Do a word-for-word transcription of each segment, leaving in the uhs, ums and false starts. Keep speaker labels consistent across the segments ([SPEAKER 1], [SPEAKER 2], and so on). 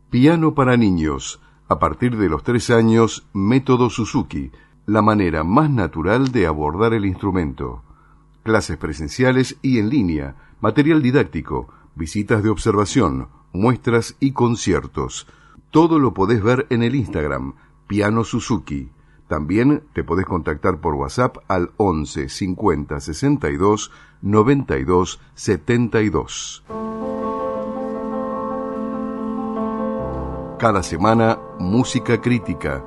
[SPEAKER 1] Piano para niños. A partir de los tres años, método Suzuki, la manera más natural de abordar el instrumento. Clases presenciales y en línea, material didáctico, visitas de observación, muestras y conciertos. Todo lo podés ver en el Instagram, Piano Suzuki. También te podés contactar por WhatsApp al once cincuenta sesenta y dos noventa y dos setenta y dos. Cada semana, música crítica.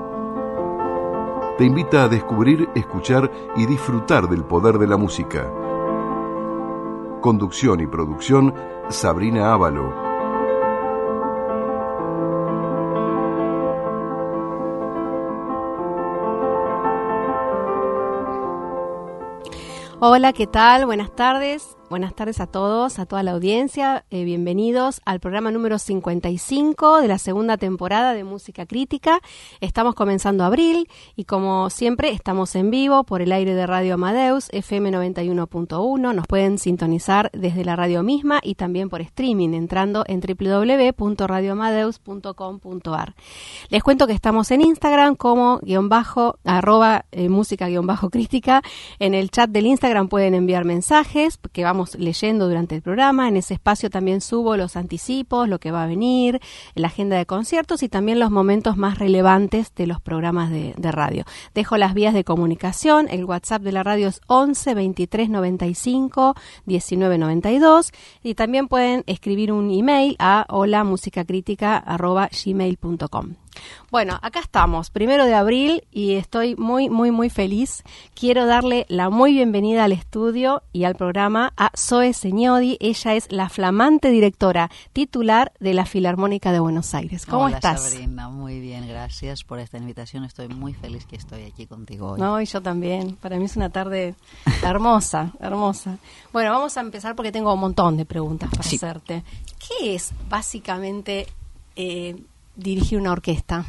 [SPEAKER 1] Te invita a descubrir, escuchar y disfrutar del poder de la música. Conducción y producción, Sabrina Ávalo.
[SPEAKER 2] Hola, ¿qué tal? Buenas tardes. Buenas tardes a todos, a toda la audiencia. Eh, bienvenidos al programa número cincuenta y cinco de la segunda temporada de Música Crítica. Estamos comenzando abril y como siempre estamos en vivo por el aire de Radio Amadeus, F M noventa y uno punto uno. Nos pueden sintonizar desde la radio misma y también por streaming entrando en doble u doble u doble u punto radio amadeus punto com punto a r. Les cuento que estamos en Instagram como guión bajo, arroba eh, música guión bajo crítica. En el chat del Instagram pueden enviar mensajes que vamos leyendo durante el programa. En ese espacio también subo los anticipos, lo que va a venir, la agenda de conciertos y también los momentos más relevantes de los programas de, de radio. Dejo las vías de comunicación. El WhatsApp de la radio es once veintitrés noventa y cinco diecinueve noventa y dos y también pueden escribir un email a hola música crítica arroba gmail punto com. Bueno, acá estamos, primero de abril, y estoy muy, muy, muy feliz. Quiero darle la muy bienvenida al estudio y al programa a Zoe Señodi. Ella es la flamante directora titular de la Filarmónica de Buenos Aires. ¿Cómo
[SPEAKER 3] Hola,
[SPEAKER 2] estás?
[SPEAKER 3] Sabrina, muy bien, gracias por esta invitación. Estoy muy feliz que estoy aquí contigo hoy.
[SPEAKER 2] No, y yo también. Para mí es una tarde hermosa, hermosa. Bueno, vamos a empezar porque tengo un montón de preguntas para
[SPEAKER 3] sí.
[SPEAKER 2] hacerte. ¿Qué es básicamente eh, dirigir una orquesta?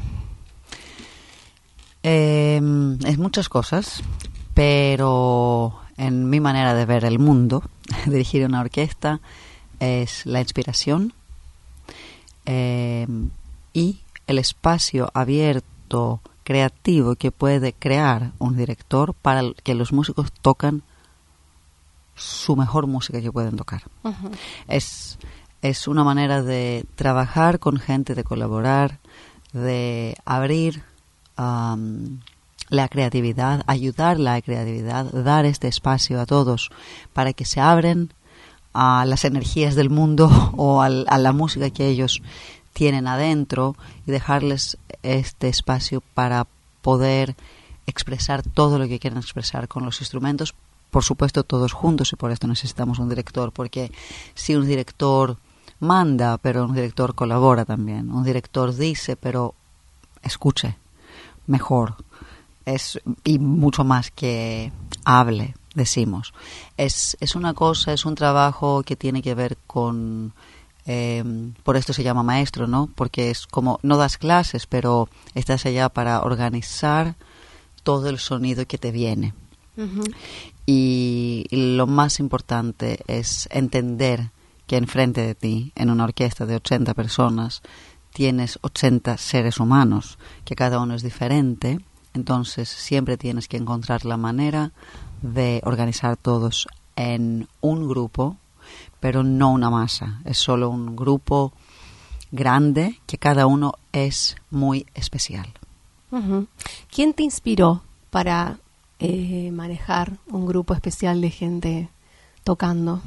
[SPEAKER 3] Eh, es muchas cosas, pero en mi manera de ver el mundo, dirigir una orquesta es la inspiración eh, y el espacio abierto, creativo que puede crear un director para que los músicos tocan su mejor música que pueden tocar. Uh-huh. Es, es una manera de trabajar con gente, de colaborar, de abrir Um, la creatividad, ayudar la creatividad, dar este espacio a todos para que se abren a las energías del mundo o al, a la música que ellos tienen adentro y dejarles este espacio para poder expresar todo lo que quieren expresar con los instrumentos, por supuesto todos juntos, y por esto necesitamos un director, porque si un director manda, pero un director colabora también, un director dice, pero escuche mejor, es y mucho más que hable, decimos. Es, es una cosa, es un trabajo que tiene que ver con, eh, por esto se llama maestro, ¿no? Porque es como, no das clases, pero estás allá para organizar todo el sonido que te viene. Uh-huh. Y, y lo más importante es entender que enfrente de ti, en una orquesta de ochenta personas, tienes ochenta seres humanos, que cada uno es diferente, entonces siempre tienes que encontrar la manera de organizar todos en un grupo, pero no una masa, es solo un grupo grande que cada uno es muy especial.
[SPEAKER 2] Uh-huh. ¿Quién te inspiró para eh, manejar un grupo especial de gente tocando?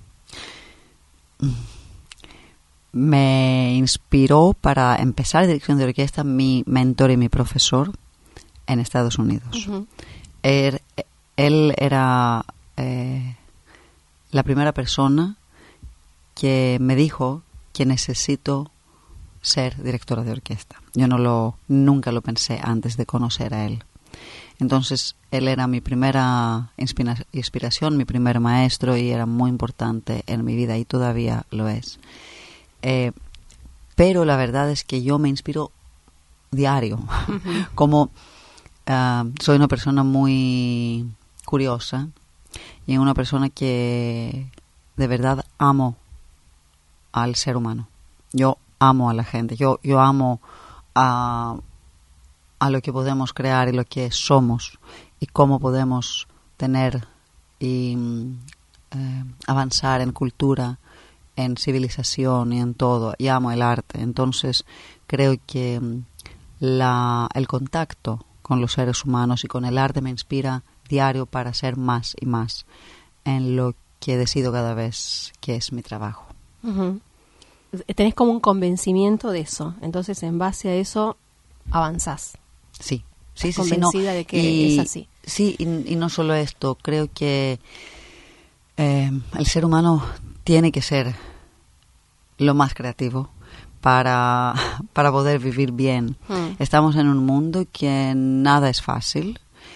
[SPEAKER 3] Me inspiró para empezar dirección de orquesta mi mentor y mi profesor en Estados Unidos. Uh-huh. Él, él era eh, la primera persona que me dijo que necesito ser directora de orquesta. Yo no lo, nunca lo pensé antes de conocer a él. Entonces, él era mi primera inspira- inspiración, mi primer maestro, y era muy importante en mi vida y todavía lo es. Eh, pero la verdad es que yo me inspiro diario. Uh-huh. Como uh, soy una persona muy curiosa y una persona que de verdad amo al ser humano. Yo amo a la gente, yo, yo amo a, a lo que podemos crear y lo que somos y cómo podemos tener y eh, avanzar en cultura, en civilización y en todo, y amo el arte. Entonces creo que la, el contacto con los seres humanos y con el arte me inspira diario para ser más y más en lo que decido cada vez que es mi trabajo.
[SPEAKER 2] Uh-huh. Tenés como un convencimiento de eso, entonces en base a eso avanzás.
[SPEAKER 3] Sí, sí, sí,
[SPEAKER 2] convencida
[SPEAKER 3] sí, no.
[SPEAKER 2] de que
[SPEAKER 3] y,
[SPEAKER 2] es así.
[SPEAKER 3] Sí, y, y no solo esto, creo que eh, el ser humano tiene que ser lo más creativo para, para poder vivir bien. Mm. Estamos en un mundo que nada es fácil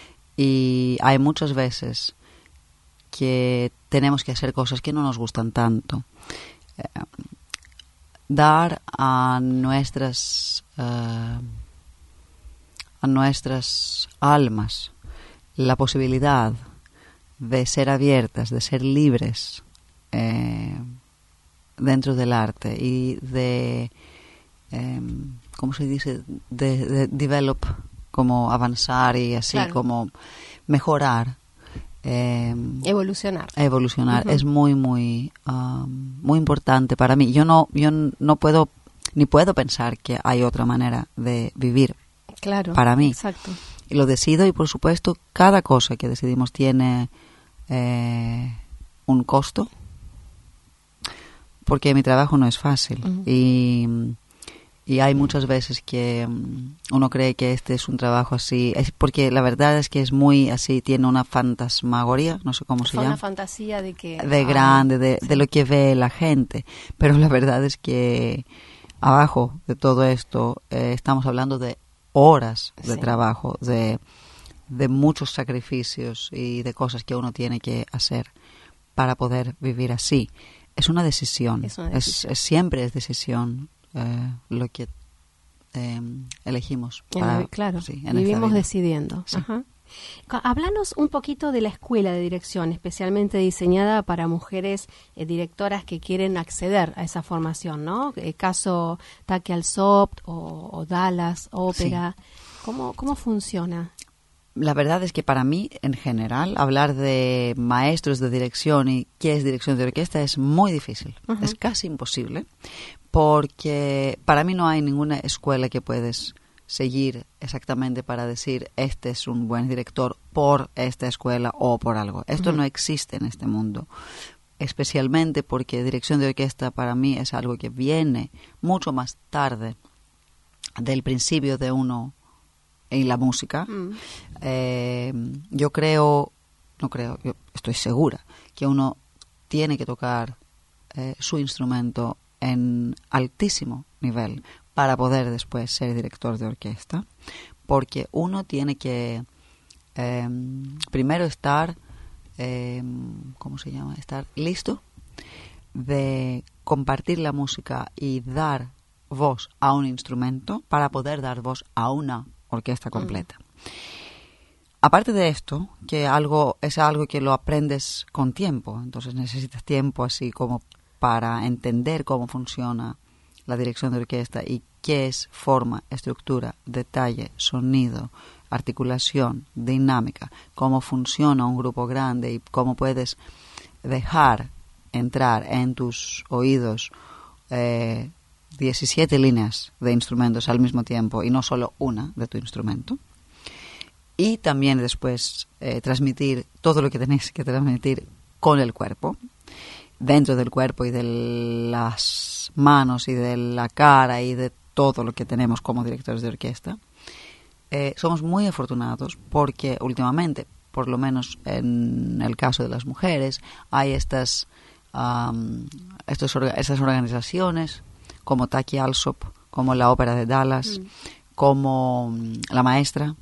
[SPEAKER 3] y hay muchas veces que tenemos que hacer cosas que no nos gustan tanto. Eh, dar a nuestras uh, a nuestras almas la posibilidad de ser abiertas, de ser libres eh, dentro del arte y de eh, ¿cómo se dice? de, de develop, como avanzar y así, claro, como mejorar, eh,
[SPEAKER 2] evolucionar
[SPEAKER 3] evolucionar uh-huh. es muy muy um, muy importante para mí. Yo no yo no puedo ni puedo pensar que hay otra manera de vivir, claro, para mí.
[SPEAKER 2] Exacto.
[SPEAKER 3] Y lo decido, y por supuesto cada cosa que decidimos tiene eh, un costo, porque mi trabajo no es fácil. Uh-huh. y Y hay muchas veces que um, uno cree que este es un trabajo así, es porque la verdad es que es muy así, tiene una fantasmagoría, no sé cómo se llama.
[SPEAKER 2] Una fantasía de que...
[SPEAKER 3] De ah, grande, de, sí. de lo que ve la gente. Pero la verdad es que abajo de todo esto eh, estamos hablando de horas de sí. trabajo, de, de muchos sacrificios y de cosas que uno tiene que hacer para poder vivir así. Es una decisión, es, una decisión. es, es siempre es decisión. Eh, lo que eh, elegimos. Para,
[SPEAKER 2] la, claro,
[SPEAKER 3] sí, en
[SPEAKER 2] vivimos decidiendo.
[SPEAKER 3] Sí.
[SPEAKER 2] Ajá. Háblanos un poquito de la escuela de dirección, especialmente diseñada para mujeres eh, directoras que quieren acceder a esa formación, ¿no? El caso Taque Alsop o, o Dallas, ópera. Sí. ¿Cómo, ¿Cómo funciona?
[SPEAKER 3] La verdad es que para mí, en general, hablar de maestros de dirección y qué es dirección de orquesta es muy difícil. Uh-huh. Es casi imposible, porque para mí no hay ninguna escuela que puedes seguir exactamente para decir este es un buen director por esta escuela o por algo. Esto uh-huh. no existe en este mundo, especialmente porque dirección de orquesta para mí es algo que viene mucho más tarde del principio de uno en la música. Mm. Eh, yo creo, no creo, yo estoy segura que uno tiene que tocar eh, su instrumento en altísimo nivel para poder después ser director de orquesta, porque uno tiene que eh, primero estar, eh, ¿cómo se llama? Estar listo de compartir la música y dar voz a un instrumento para poder dar voz a una orquesta completa. Uh-huh. Aparte de esto, que algo es algo que lo aprendes con tiempo, entonces necesitas tiempo así como para entender cómo funciona la dirección de orquesta y qué es forma, estructura, detalle, sonido, articulación, dinámica, cómo funciona un grupo grande y cómo puedes dejar entrar en tus oídos eh, diecisiete líneas de instrumentos al mismo tiempo y no solo una de tu instrumento. Y también después eh, transmitir todo lo que tenéis que transmitir con el cuerpo, dentro del cuerpo y de las manos y de la cara y de todo lo que tenemos como directores de orquesta. Eh, somos muy afortunados porque últimamente, por lo menos en el caso de las mujeres, hay estas, um, estos, estas organizaciones como Taque Alsop, como la Ópera de Dallas, mm. como um, La Maestra.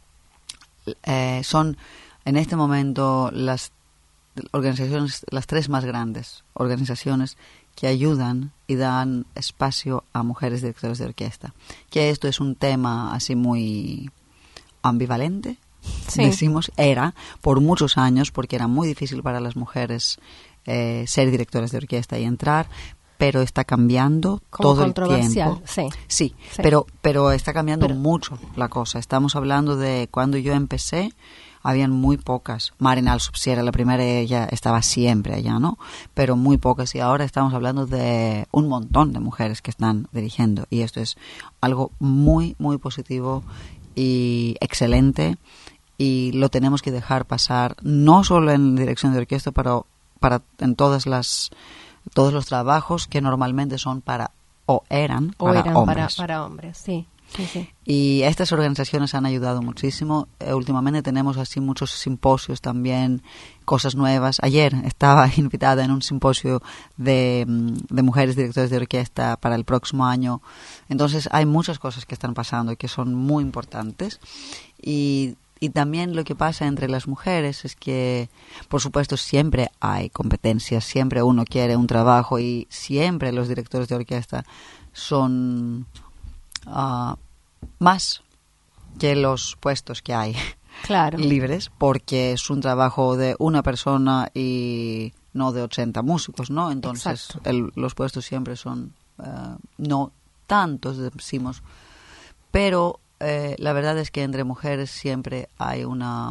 [SPEAKER 3] Eh, son en este momento las organizaciones, las tres más grandes organizaciones que ayudan y dan espacio a mujeres directoras de orquesta. Que esto es un tema así muy ambivalente, sí. decimos, era por muchos años, porque era muy difícil para las mujeres eh, ser directoras de orquesta y entrar, pero está cambiando
[SPEAKER 2] como
[SPEAKER 3] todo el
[SPEAKER 2] controversial,
[SPEAKER 3] tiempo.
[SPEAKER 2] Sí.
[SPEAKER 3] Sí,
[SPEAKER 2] sí.
[SPEAKER 3] pero pero está cambiando
[SPEAKER 2] pero,
[SPEAKER 3] mucho la cosa. Estamos hablando de cuando yo empecé, habían muy pocas. Marin Alsop, si era la primera, ella estaba siempre allá, ¿no? Pero muy pocas. Y ahora estamos hablando de un montón de mujeres que están dirigiendo. Y esto es algo muy, muy positivo y excelente. Y lo tenemos que dejar pasar, no solo en dirección de orquesta, pero para en todas las todos los trabajos que normalmente son para, o eran,
[SPEAKER 2] o
[SPEAKER 3] para
[SPEAKER 2] eran
[SPEAKER 3] hombres.
[SPEAKER 2] Para, para hombres, sí. Sí, sí.
[SPEAKER 3] Y estas organizaciones han ayudado muchísimo. Eh, últimamente tenemos así muchos simposios también, cosas nuevas. Ayer estaba invitada en un simposio de, de mujeres directoras de orquesta para el próximo año. Entonces hay muchas cosas que están pasando y que son muy importantes. Y, y también lo que pasa entre las mujeres es que, por supuesto, siempre hay competencias, siempre uno quiere un trabajo y siempre los directores de orquesta son... Uh, más que los puestos que hay
[SPEAKER 2] claro.
[SPEAKER 3] libres, porque es un trabajo de una persona y no de ochenta músicos, ¿no? Entonces el, los puestos siempre son uh, no tantos, decimos, pero eh, la verdad es que entre mujeres siempre hay una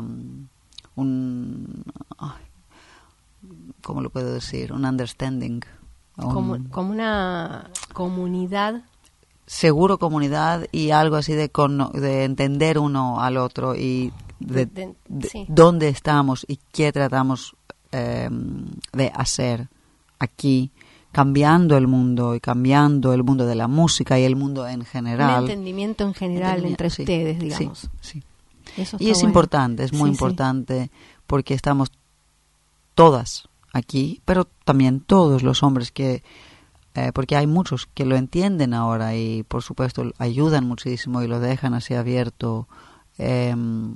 [SPEAKER 3] un ¿cómo lo puedo decir? Un understanding, un,
[SPEAKER 2] como, como una comunidad.
[SPEAKER 3] Seguro comunidad y algo así de, con, de entender uno al otro y de, de, de sí. dónde estamos y qué tratamos eh, de hacer aquí, cambiando el mundo y cambiando el mundo de la música y el mundo en general.
[SPEAKER 2] Un entendimiento en general entre
[SPEAKER 3] sí,
[SPEAKER 2] ustedes, digamos.
[SPEAKER 3] Sí, sí.
[SPEAKER 2] Eso
[SPEAKER 3] y es
[SPEAKER 2] bueno.
[SPEAKER 3] importante, es muy sí, importante sí. porque estamos todas aquí, pero también todos los hombres que... Eh, porque hay muchos que lo entienden ahora y por supuesto ayudan muchísimo y lo dejan así abierto. Eh,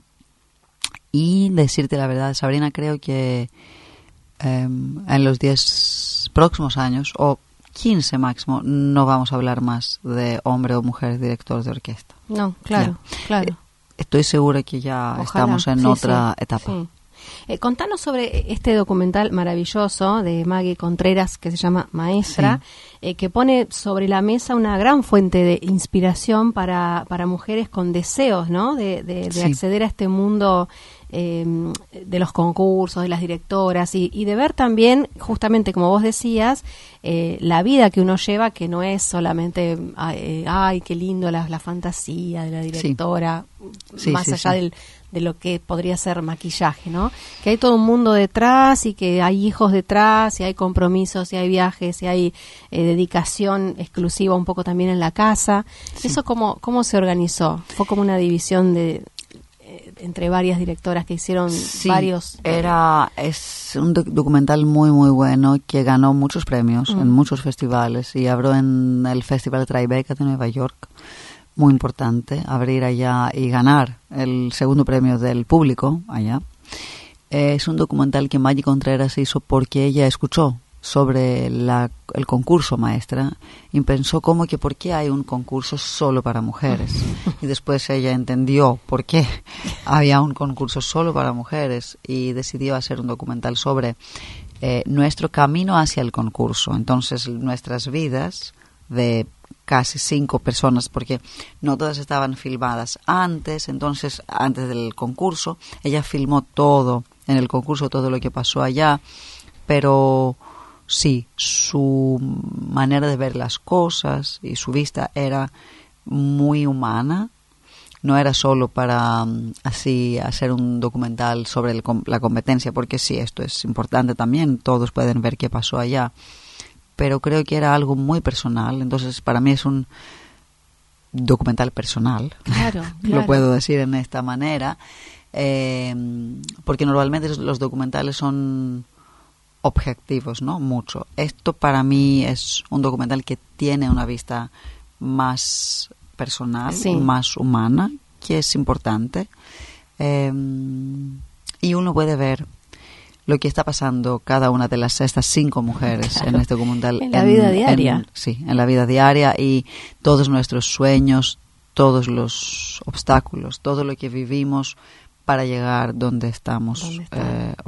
[SPEAKER 3] y decirte la verdad, Sabrina, creo que eh, en los diez próximos años o quince máximo no vamos a hablar más de hombre o mujer director de orquesta.
[SPEAKER 2] No, claro, ya. claro.
[SPEAKER 3] Eh, estoy segura que ya Ojalá. estamos en sí, otra
[SPEAKER 2] sí,
[SPEAKER 3] etapa.
[SPEAKER 2] Sí. Eh, contanos sobre este documental maravilloso de Maggie Contreras que se llama Maestra, sí. eh, que pone sobre la mesa una gran fuente de inspiración para, para mujeres con deseos, ¿no? De, de, de sí. acceder a este mundo eh, de los concursos, de las directoras y, y de ver también, justamente como vos decías, eh, la vida que uno lleva, que no es solamente, eh, ay, qué lindo la, la fantasía de la directora, sí. Sí, más sí, allá sí. del de lo que podría ser maquillaje, ¿no? Que hay todo un mundo detrás y que hay hijos detrás y hay compromisos y hay viajes y hay eh, dedicación exclusiva un poco también en la casa. Sí. ¿Eso cómo, cómo se organizó? ¿Fue como una división de eh, entre varias directoras que hicieron
[SPEAKER 3] sí,
[SPEAKER 2] varios?
[SPEAKER 3] Era, es un doc- documental muy, muy bueno que ganó muchos premios mm. en muchos festivales y abrió en el Festival de Tribeca de Nueva York. Muy importante, abrir allá y ganar el segundo premio del público allá. Eh, es un documental que Maggie Contreras hizo porque ella escuchó sobre la, el concurso Maestra y pensó como que por qué hay un concurso solo para mujeres. Y después ella entendió por qué había un concurso solo para mujeres y decidió hacer un documental sobre eh, nuestro camino hacia el concurso. Entonces, nuestras vidas de casi cinco personas, porque no todas estaban filmadas antes, entonces antes del concurso, ella filmó todo en el concurso, todo lo que pasó allá, pero sí, su manera de ver las cosas y su vista era muy humana, no era solo para um, así hacer un documental sobre el, la competencia, porque sí, esto es importante también, todos pueden ver qué pasó allá, pero creo que era algo muy personal, entonces para mí es un documental personal,
[SPEAKER 2] claro, claro.
[SPEAKER 3] lo puedo decir en esta manera, eh, porque normalmente los documentales son objetivos, ¿no? Mucho. Esto para mí es un documental que tiene una vista más personal, sí. más humana, que es importante, eh, y uno puede ver lo que está pasando cada una de las estas cinco mujeres claro. en este documental.
[SPEAKER 2] En la en, vida diaria.
[SPEAKER 3] En, sí, en la vida diaria y todos nuestros sueños, todos los obstáculos, todo lo que vivimos para llegar donde estamos
[SPEAKER 2] ¿Dónde
[SPEAKER 3] eh, hoy.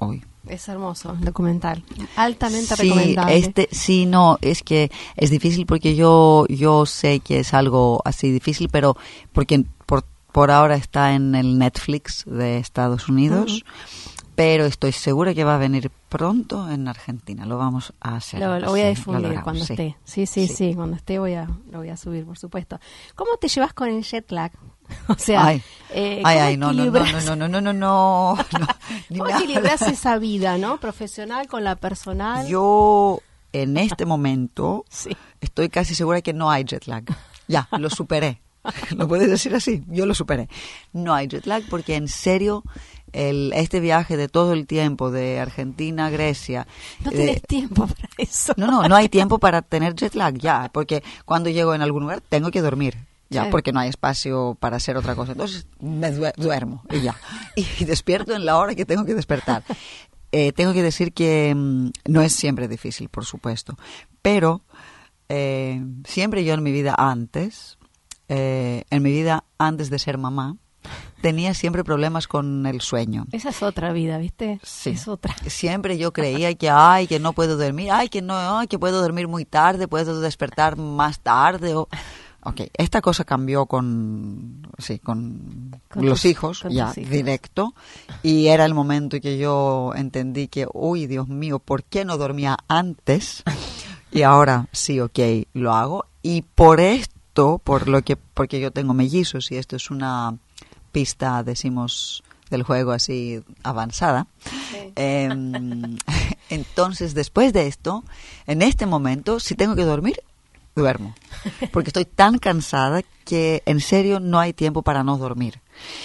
[SPEAKER 2] Es hermoso el documental, altamente
[SPEAKER 3] sí,
[SPEAKER 2] recomendable.
[SPEAKER 3] Este, sí, no, es que es difícil porque yo yo sé que es algo así difícil, pero porque por, por ahora está en el Netflix de Estados Unidos, uh-huh. pero estoy segura que va a venir pronto en Argentina. Lo vamos a hacer.
[SPEAKER 2] Lo, lo voy a difundir
[SPEAKER 3] lo
[SPEAKER 2] cuando
[SPEAKER 3] sí.
[SPEAKER 2] esté. Sí, sí, sí,
[SPEAKER 3] sí,
[SPEAKER 2] cuando esté voy a, lo voy a subir, por supuesto. ¿Cómo te llevas con el jet lag? O sea,
[SPEAKER 3] ay,
[SPEAKER 2] eh,
[SPEAKER 3] ay, ay no, no, no, no, no, no, no, no, no.
[SPEAKER 2] ¿Cómo equilibras esa vida, no? Profesional con la personal.
[SPEAKER 3] Yo, en este momento,
[SPEAKER 2] sí.
[SPEAKER 3] estoy casi segura que no hay jet lag. Ya, lo superé. ¿Lo puedes decir así? Yo lo superé. No hay jet lag porque, en serio, el, este viaje de todo el tiempo de Argentina a Grecia...
[SPEAKER 2] No tienes eh, tiempo para eso.
[SPEAKER 3] No, no, no hay tiempo para tener jet lag ya, porque cuando llego en algún lugar tengo que dormir. Ya, sí. Porque no hay espacio para hacer otra cosa. Entonces me duermo y ya. Y despierto en la hora que tengo que despertar. Eh, tengo que decir que mmm, no es siempre difícil, por supuesto. Pero eh, siempre yo en mi vida antes, eh, en mi vida antes de ser mamá, tenía siempre problemas con el sueño.
[SPEAKER 2] Esa es otra vida, ¿viste?
[SPEAKER 3] Sí.
[SPEAKER 2] Es otra.
[SPEAKER 3] Siempre yo creía que, ay, que no puedo dormir, ay, que no, ay, que puedo dormir muy tarde, puedo despertar más tarde o... Ok, esta cosa cambió con, sí, con, con los tus, hijos, con ya, hijos. Directo, y era el momento que yo entendí que, uy, Dios mío, ¿por qué no dormía antes? Y ahora sí, ok, lo hago, y por esto, por lo que, porque yo tengo mellizos, y esto es una pista, decimos, del juego así avanzada, sí. eh, entonces, después de esto, en este momento, si tengo que dormir, duermo, porque estoy tan cansada que en serio no hay tiempo para no dormir.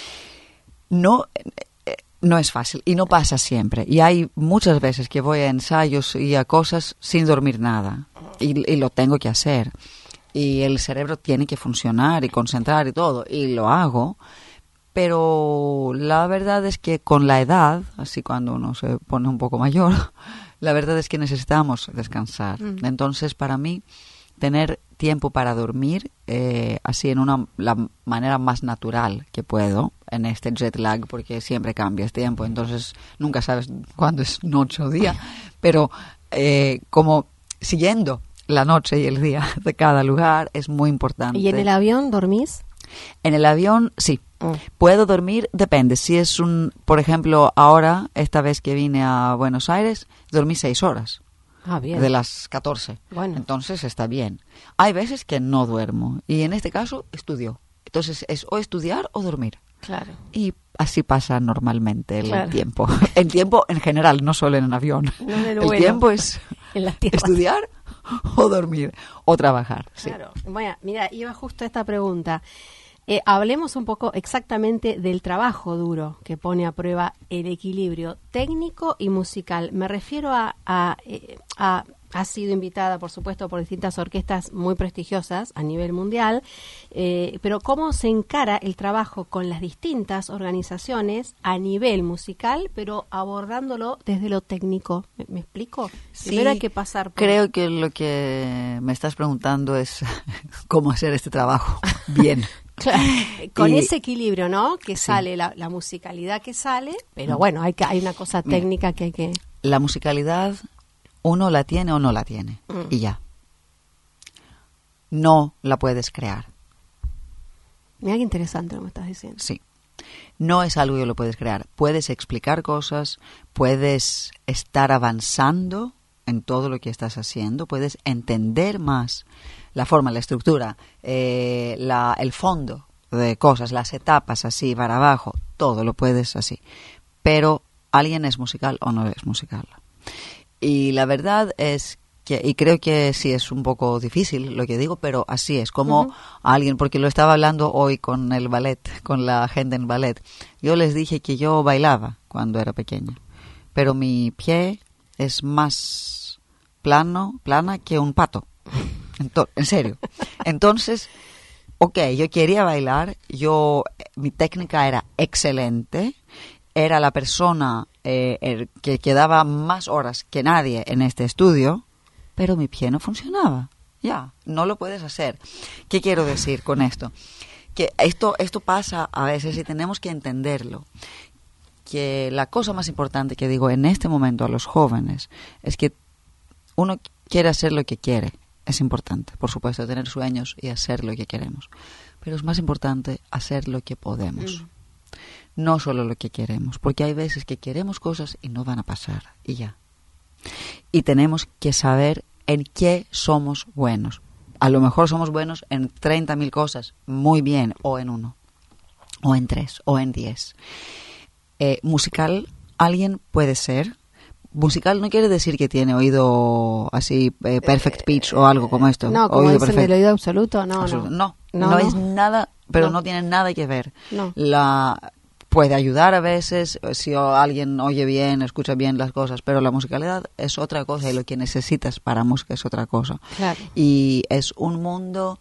[SPEAKER 3] No, no es fácil y no pasa siempre. Y hay muchas veces que voy a ensayos y a cosas sin dormir nada y, y lo tengo que hacer. Y el cerebro tiene que funcionar y concentrar y todo, y lo hago. Pero la verdad es que con la edad, así cuando uno se pone un poco mayor, la verdad es que necesitamos descansar. Mm. Entonces, para mí, tener tiempo para dormir, eh, así en una la manera más natural que puedo, en este jet lag, porque siempre cambias tiempo, entonces nunca sabes cuándo es noche o día, pero eh, como siguiendo la noche y el día de cada lugar es muy importante.
[SPEAKER 2] ¿Y en el avión dormís?
[SPEAKER 3] En el avión, sí. Mm. Puedo dormir, depende. Si es un, por ejemplo, ahora, esta vez que vine a Buenos Aires, dormí seis horas.
[SPEAKER 2] Ah, bien.
[SPEAKER 3] De las catorce.
[SPEAKER 2] Bueno.
[SPEAKER 3] Entonces está bien. Hay veces que no duermo y en este caso estudio. Entonces es o estudiar o dormir.
[SPEAKER 2] Claro.
[SPEAKER 3] Y así pasa normalmente el
[SPEAKER 2] claro.
[SPEAKER 3] tiempo. El tiempo en general, no solo en el avión.
[SPEAKER 2] No el
[SPEAKER 3] bueno. tiempo es estudiar o dormir o trabajar.
[SPEAKER 2] Claro. Sí. Bueno, mira, iba justo a esta pregunta. Eh, hablemos un poco exactamente del trabajo duro que pone a prueba el equilibrio técnico y musical. Me refiero a, a, a, ha sido invitada, por supuesto, por distintas orquestas muy prestigiosas a nivel mundial, eh, pero ¿cómo se encara el trabajo con las distintas organizaciones a nivel musical, pero abordándolo desde lo técnico? ¿Me, me explico?
[SPEAKER 3] Sí,
[SPEAKER 2] Primero hay que pasar por...
[SPEAKER 3] Creo que lo que me estás preguntando es cómo hacer este trabajo bien.
[SPEAKER 2] Claro, con
[SPEAKER 3] y,
[SPEAKER 2] ese equilibrio, ¿no? Que sí. sale la, la musicalidad que sale, pero bueno, hay que hay una cosa técnica que hay que...
[SPEAKER 3] La musicalidad uno la tiene o no la tiene, mm. y ya. No la puedes crear.
[SPEAKER 2] Mira qué interesante lo que me estás diciendo.
[SPEAKER 3] Sí. No es algo que lo puedes crear. Puedes explicar cosas, puedes estar avanzando en todo lo que estás haciendo, puedes entender más la forma, la estructura, eh, la, el fondo de cosas, las etapas así para abajo, todo lo puedes así. Pero ¿alguien es musical o no es musical? Y la verdad es que, y creo que sí es un poco difícil lo que digo, pero así es, como uh-huh. alguien, porque lo estaba hablando hoy con el ballet, con la gente en ballet. Yo les dije que yo bailaba cuando era pequeña, pero mi pie es más plano, plana que un pato. Entonces, en serio. Entonces, ok, yo quería bailar, yo mi técnica era excelente, era la persona eh, el que quedaba más horas que nadie en este estudio, pero mi pie no funcionaba. Ya, no lo puedes hacer. ¿Qué quiero decir con esto? Que esto, esto pasa a veces y tenemos que entenderlo. que la cosa más importante que digo en este momento a los jóvenes es que uno quiere hacer lo que quiere. Es importante, por supuesto, tener sueños y hacer lo que queremos. Pero es más importante hacer lo que podemos. Mm. No solo lo que queremos, porque hay veces que queremos cosas y no van a pasar, y ya. Y tenemos que saber en qué somos buenos. A lo mejor somos buenos en treinta mil cosas, muy bien, o en uno, o en tres, o en diez. Eh, musical, alguien puede ser. Musical no quiere decir que tiene oído así, eh, perfect pitch o algo como esto.
[SPEAKER 2] No, como
[SPEAKER 3] oído
[SPEAKER 2] dicen del oído absoluto, no,
[SPEAKER 3] absoluto.
[SPEAKER 2] no.
[SPEAKER 3] No,
[SPEAKER 2] no,
[SPEAKER 3] no,
[SPEAKER 2] no
[SPEAKER 3] es nada, pero no,
[SPEAKER 2] no
[SPEAKER 3] tiene nada que ver.
[SPEAKER 2] No.
[SPEAKER 3] La puede ayudar a veces si alguien oye bien, escucha bien las cosas, pero la musicalidad es otra cosa y lo que necesitas para música es otra cosa.
[SPEAKER 2] Claro.
[SPEAKER 3] Y es un mundo,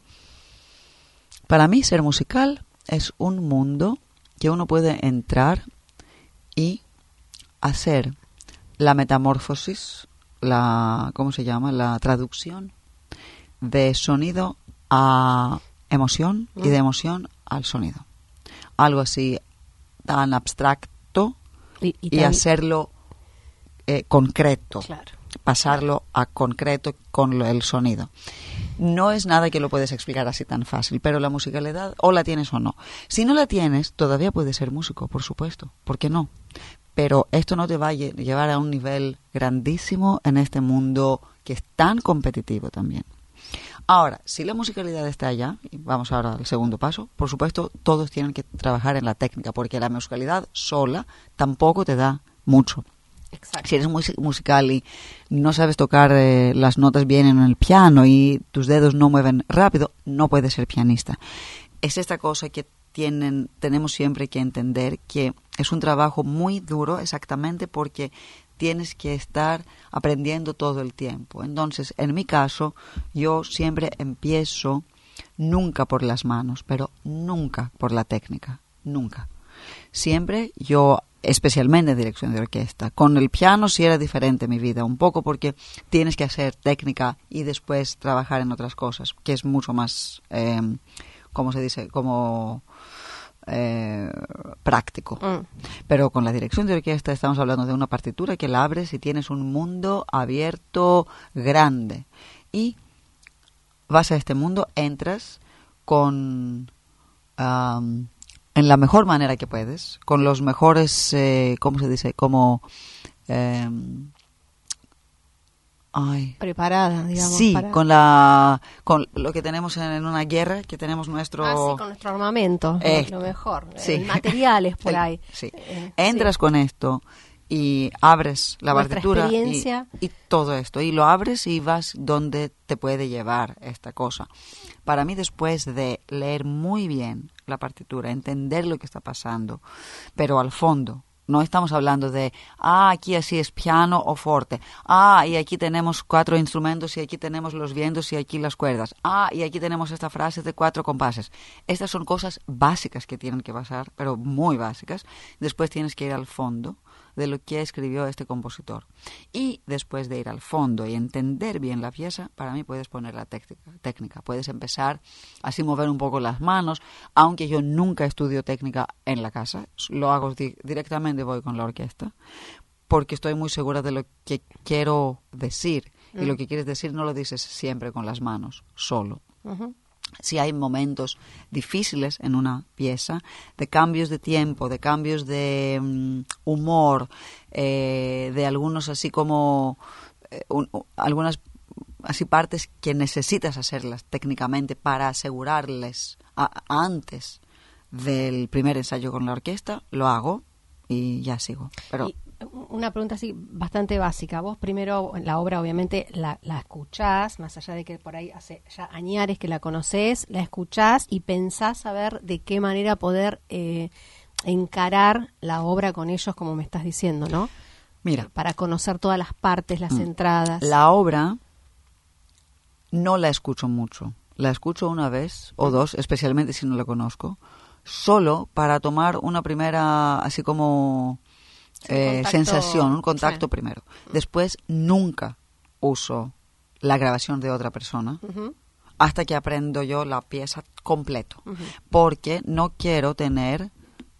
[SPEAKER 3] para mí ser musical es un mundo que uno puede entrar y hacer la metamorfosis, la, ¿cómo se llama? La traducción de sonido a emoción y de emoción al sonido. Algo así tan abstracto y, y, tan... y hacerlo eh, concreto.
[SPEAKER 2] Claro.
[SPEAKER 3] Pasarlo a concreto con lo, el sonido. No es nada que lo puedes explicar así tan fácil, pero la musicalidad o la tienes o no. Si no la tienes, todavía puedes ser músico, por supuesto. ¿Por qué no? Pero esto no te va a llevar a un nivel grandísimo en este mundo que es tan competitivo también. Ahora, si la musicalidad está allá, y vamos ahora al segundo paso, por supuesto, todos tienen que trabajar en la técnica, porque la musicalidad sola tampoco te da mucho.
[SPEAKER 2] Exacto.
[SPEAKER 3] Si eres muy musical y no sabes tocar eh, las notas bien en el piano y tus dedos no mueven rápido, no puedes ser pianista. Es esta cosa que tienen, tenemos siempre que entender, que es un trabajo muy duro exactamente porque tienes que estar aprendiendo todo el tiempo. Entonces, en mi caso, yo siempre empiezo nunca por las manos, pero nunca por la técnica, nunca. Siempre yo, especialmente en dirección de orquesta, con el piano sí era diferente mi vida, un poco porque tienes que hacer técnica y después trabajar en otras cosas, que es mucho más, eh, ¿cómo se dice? Como... Eh, práctico. Mm. Pero con la dirección de orquesta estamos hablando de una partitura que la abres y tienes un mundo abierto grande y vas a este mundo, entras con um, en la mejor manera que puedes, con los mejores eh, ¿cómo se dice? Como eh, Ay.
[SPEAKER 2] preparada, digamos.
[SPEAKER 3] Sí,
[SPEAKER 2] para...
[SPEAKER 3] con la con lo que tenemos en, en una guerra, que tenemos nuestro...
[SPEAKER 2] Ah, sí, con nuestro armamento,
[SPEAKER 3] eh,
[SPEAKER 2] lo mejor.
[SPEAKER 3] Sí.
[SPEAKER 2] El materiales por
[SPEAKER 3] El,
[SPEAKER 2] ahí.
[SPEAKER 3] Sí.
[SPEAKER 2] Eh,
[SPEAKER 3] Entras
[SPEAKER 2] sí.
[SPEAKER 3] con esto y abres la
[SPEAKER 2] Nuestra
[SPEAKER 3] partitura
[SPEAKER 2] experiencia.
[SPEAKER 3] Y, y todo esto. Y lo abres y vas donde te puede llevar esta cosa. Para mí, después de leer muy bien la partitura, entender lo que está pasando, pero al fondo... No estamos hablando de, ah, aquí así es piano o forte. Ah, y aquí tenemos cuatro instrumentos y aquí tenemos los vientos y aquí las cuerdas. Ah, y aquí tenemos esta frase de cuatro compases. Estas son cosas básicas que tienen que pasar, pero muy básicas. Después tienes que ir al fondo de lo que escribió este compositor. Y después de ir al fondo y entender bien la pieza, para mí puedes poner la técnica. técnica. Puedes empezar así mover un poco las manos, aunque yo nunca estudio técnica en la casa. Lo hago di- directamente, voy con la orquesta, porque estoy muy segura de lo que quiero decir. Mm. Y lo que quieres decir no lo dices siempre con las manos, solo. Uh-huh. Si hay momentos difíciles en una pieza, de cambios de tiempo, de cambios de um, humor, eh, de algunos así como eh, un, un, algunas así partes que necesitas hacerlas técnicamente para asegurarles a, a antes del primer ensayo con la orquesta, lo hago y ya sigo. Pero
[SPEAKER 2] y una pregunta así bastante básica. Vos primero la obra obviamente la, la escuchás, más allá de que por ahí hace ya añares que la conocés, la escuchás y pensás a ver de qué manera poder eh, encarar la obra con ellos, como me estás diciendo, ¿no?
[SPEAKER 3] Mira,
[SPEAKER 2] para conocer todas las partes, las mm, entradas.
[SPEAKER 3] La obra no la escucho mucho. La escucho una vez o dos, especialmente si no la conozco, solo para tomar una primera, así como... Eh, contacto, sensación, un contacto sí. primero. Después nunca uso la grabación de otra persona uh-huh. hasta que aprendo yo la pieza completo, uh-huh. porque no quiero tener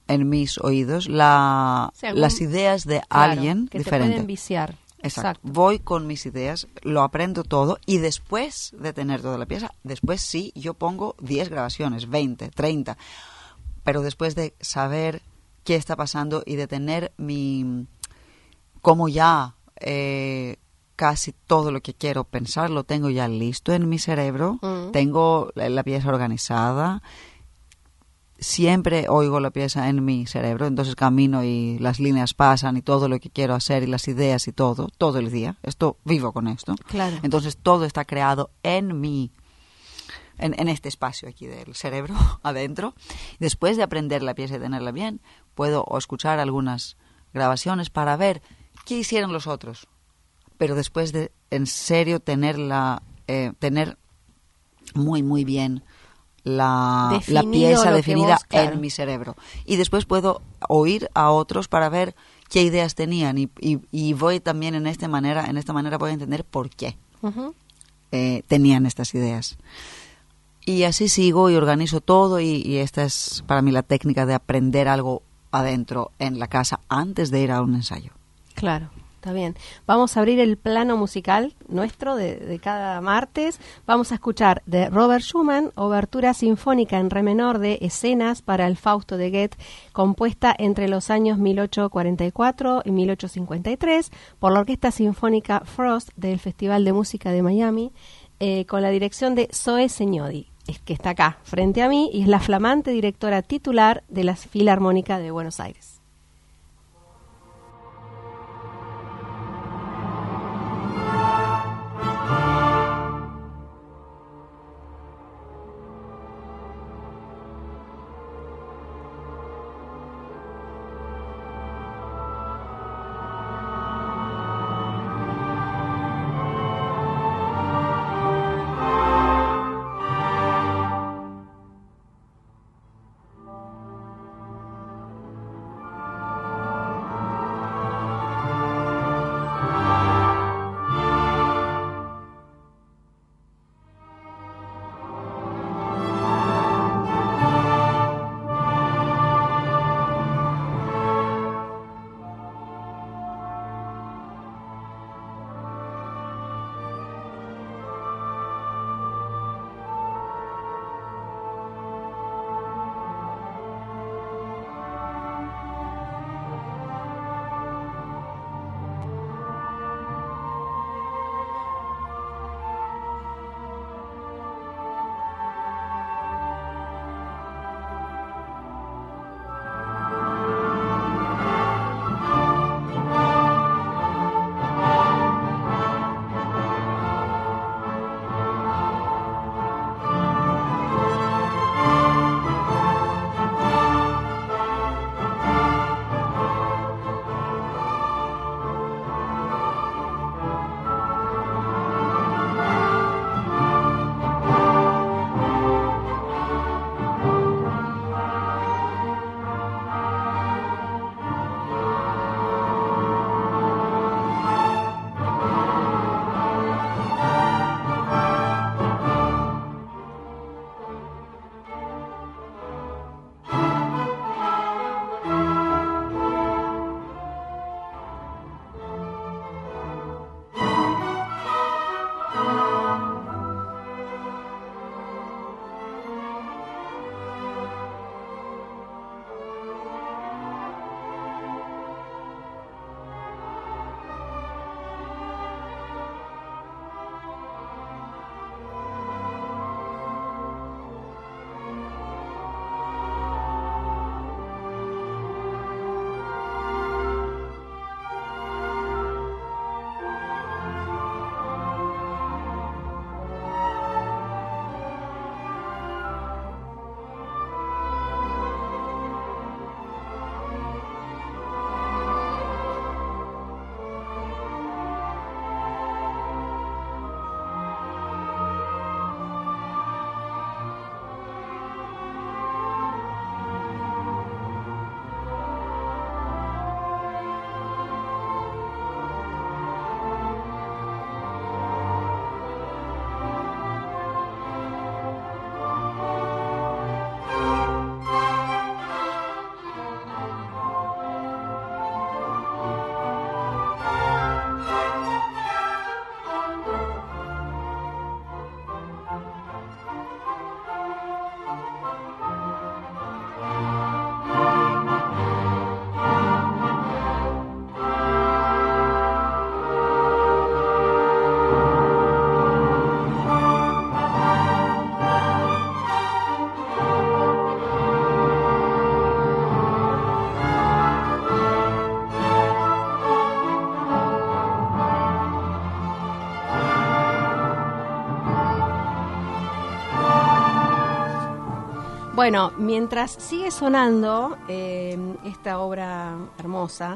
[SPEAKER 3] en mis oídos la,
[SPEAKER 2] sí, algún,
[SPEAKER 3] las ideas de
[SPEAKER 2] claro,
[SPEAKER 3] alguien
[SPEAKER 2] que
[SPEAKER 3] diferente.
[SPEAKER 2] Te pueden viciar.
[SPEAKER 3] Exacto.
[SPEAKER 2] Exacto.
[SPEAKER 3] Voy con mis ideas, lo aprendo todo y después de tener toda la pieza, después sí, yo pongo diez grabaciones, veinte, treinta, pero después de saber qué está pasando y de tener mi... como ya eh, casi todo lo que quiero pensar lo tengo ya listo en mi cerebro, mm. tengo la, la pieza organizada, siempre oigo la pieza en mi cerebro, entonces camino y las líneas pasan y todo lo que quiero hacer y las ideas y todo, todo el día. Esto, vivo con esto.
[SPEAKER 2] Claro.
[SPEAKER 3] Entonces todo está creado en mi, en, en este espacio aquí del cerebro, adentro. Después de aprender la pieza y tenerla bien, puedo o escuchar algunas grabaciones para ver qué hicieron los otros. Pero después de, en serio, tenerla, eh, tener muy, muy bien La, la pieza definida vos, claro. en mi cerebro. Y después puedo oír a otros para ver qué ideas tenían y, y, y voy también en esta manera, en esta manera voy a entender por qué uh-huh. eh, tenían estas ideas. Y así sigo y organizo todo y, y esta es para mí la técnica de aprender algo adentro en la casa antes de ir a un ensayo.
[SPEAKER 2] Claro. Está bien. Vamos a abrir el plano musical nuestro de, de cada martes. Vamos a escuchar de Robert Schumann, Obertura Sinfónica en Re menor de Escenas para el Fausto de Goethe, compuesta entre los años mil ochocientos cuarenta y cuatro y mil ochocientos cincuenta y tres por la Orquesta Sinfónica Frost del Festival de Música de Miami, eh, con la dirección de Zoe Segnodi, que está acá frente a mí y es la flamante directora titular de la Filarmónica de Buenos Aires. Bueno, mientras sigue sonando eh, esta obra hermosa,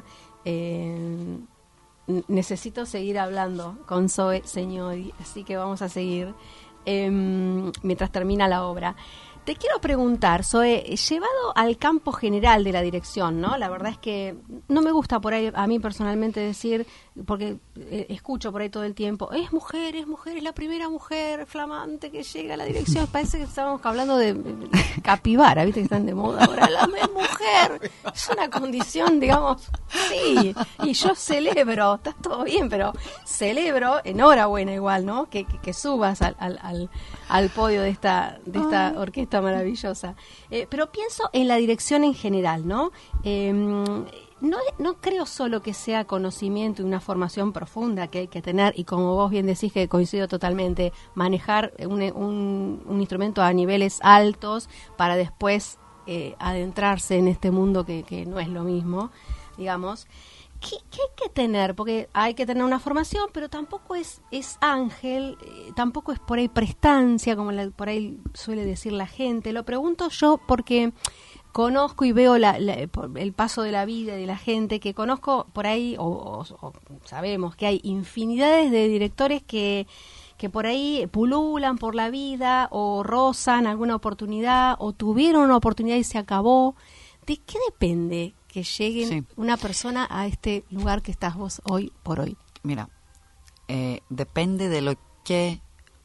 [SPEAKER 2] eh, necesito seguir hablando con Zoe Señori, así que vamos a seguir eh, mientras termina la obra. Te quiero preguntar, Zoe, llevado al campo general de la dirección, ¿no? La verdad es que no me gusta por ahí, a mí personalmente decir, porque eh, escucho por ahí todo el tiempo, es mujer, es mujer, es la primera mujer flamante que llega a la dirección. Parece que estábamos hablando de eh, capibara, ¿viste? Que están de moda ahora. La es mujer, es una condición, digamos, sí. Y yo celebro, está todo bien, pero celebro, enhorabuena igual, ¿no? Que, que, que subas al, al, al, al podio de esta, de esta orquesta maravillosa. Eh, pero pienso en la dirección en general, ¿no? Eh, no, no creo solo que sea conocimiento y una formación profunda que hay que tener, y como vos bien decís, que coincido totalmente, manejar un, un, un instrumento a niveles altos para después eh, adentrarse en este mundo que, que no es lo mismo, digamos. ¿Qué, ¿Qué hay que tener? Porque hay que tener una formación, pero tampoco es, es ángel, eh, tampoco es por ahí prestancia, como la, por ahí suele decir la gente. Lo pregunto yo porque conozco y veo la, la, el paso de la vida y de la gente, que conozco por ahí, o, o, o sabemos que hay infinidades de directores que, que por ahí pululan por la vida, o rozan alguna oportunidad, o tuvieron una oportunidad y se acabó. ¿De qué depende que llegue sí. una persona a este lugar que estás vos hoy por hoy?
[SPEAKER 3] Mira, eh, depende de lo que,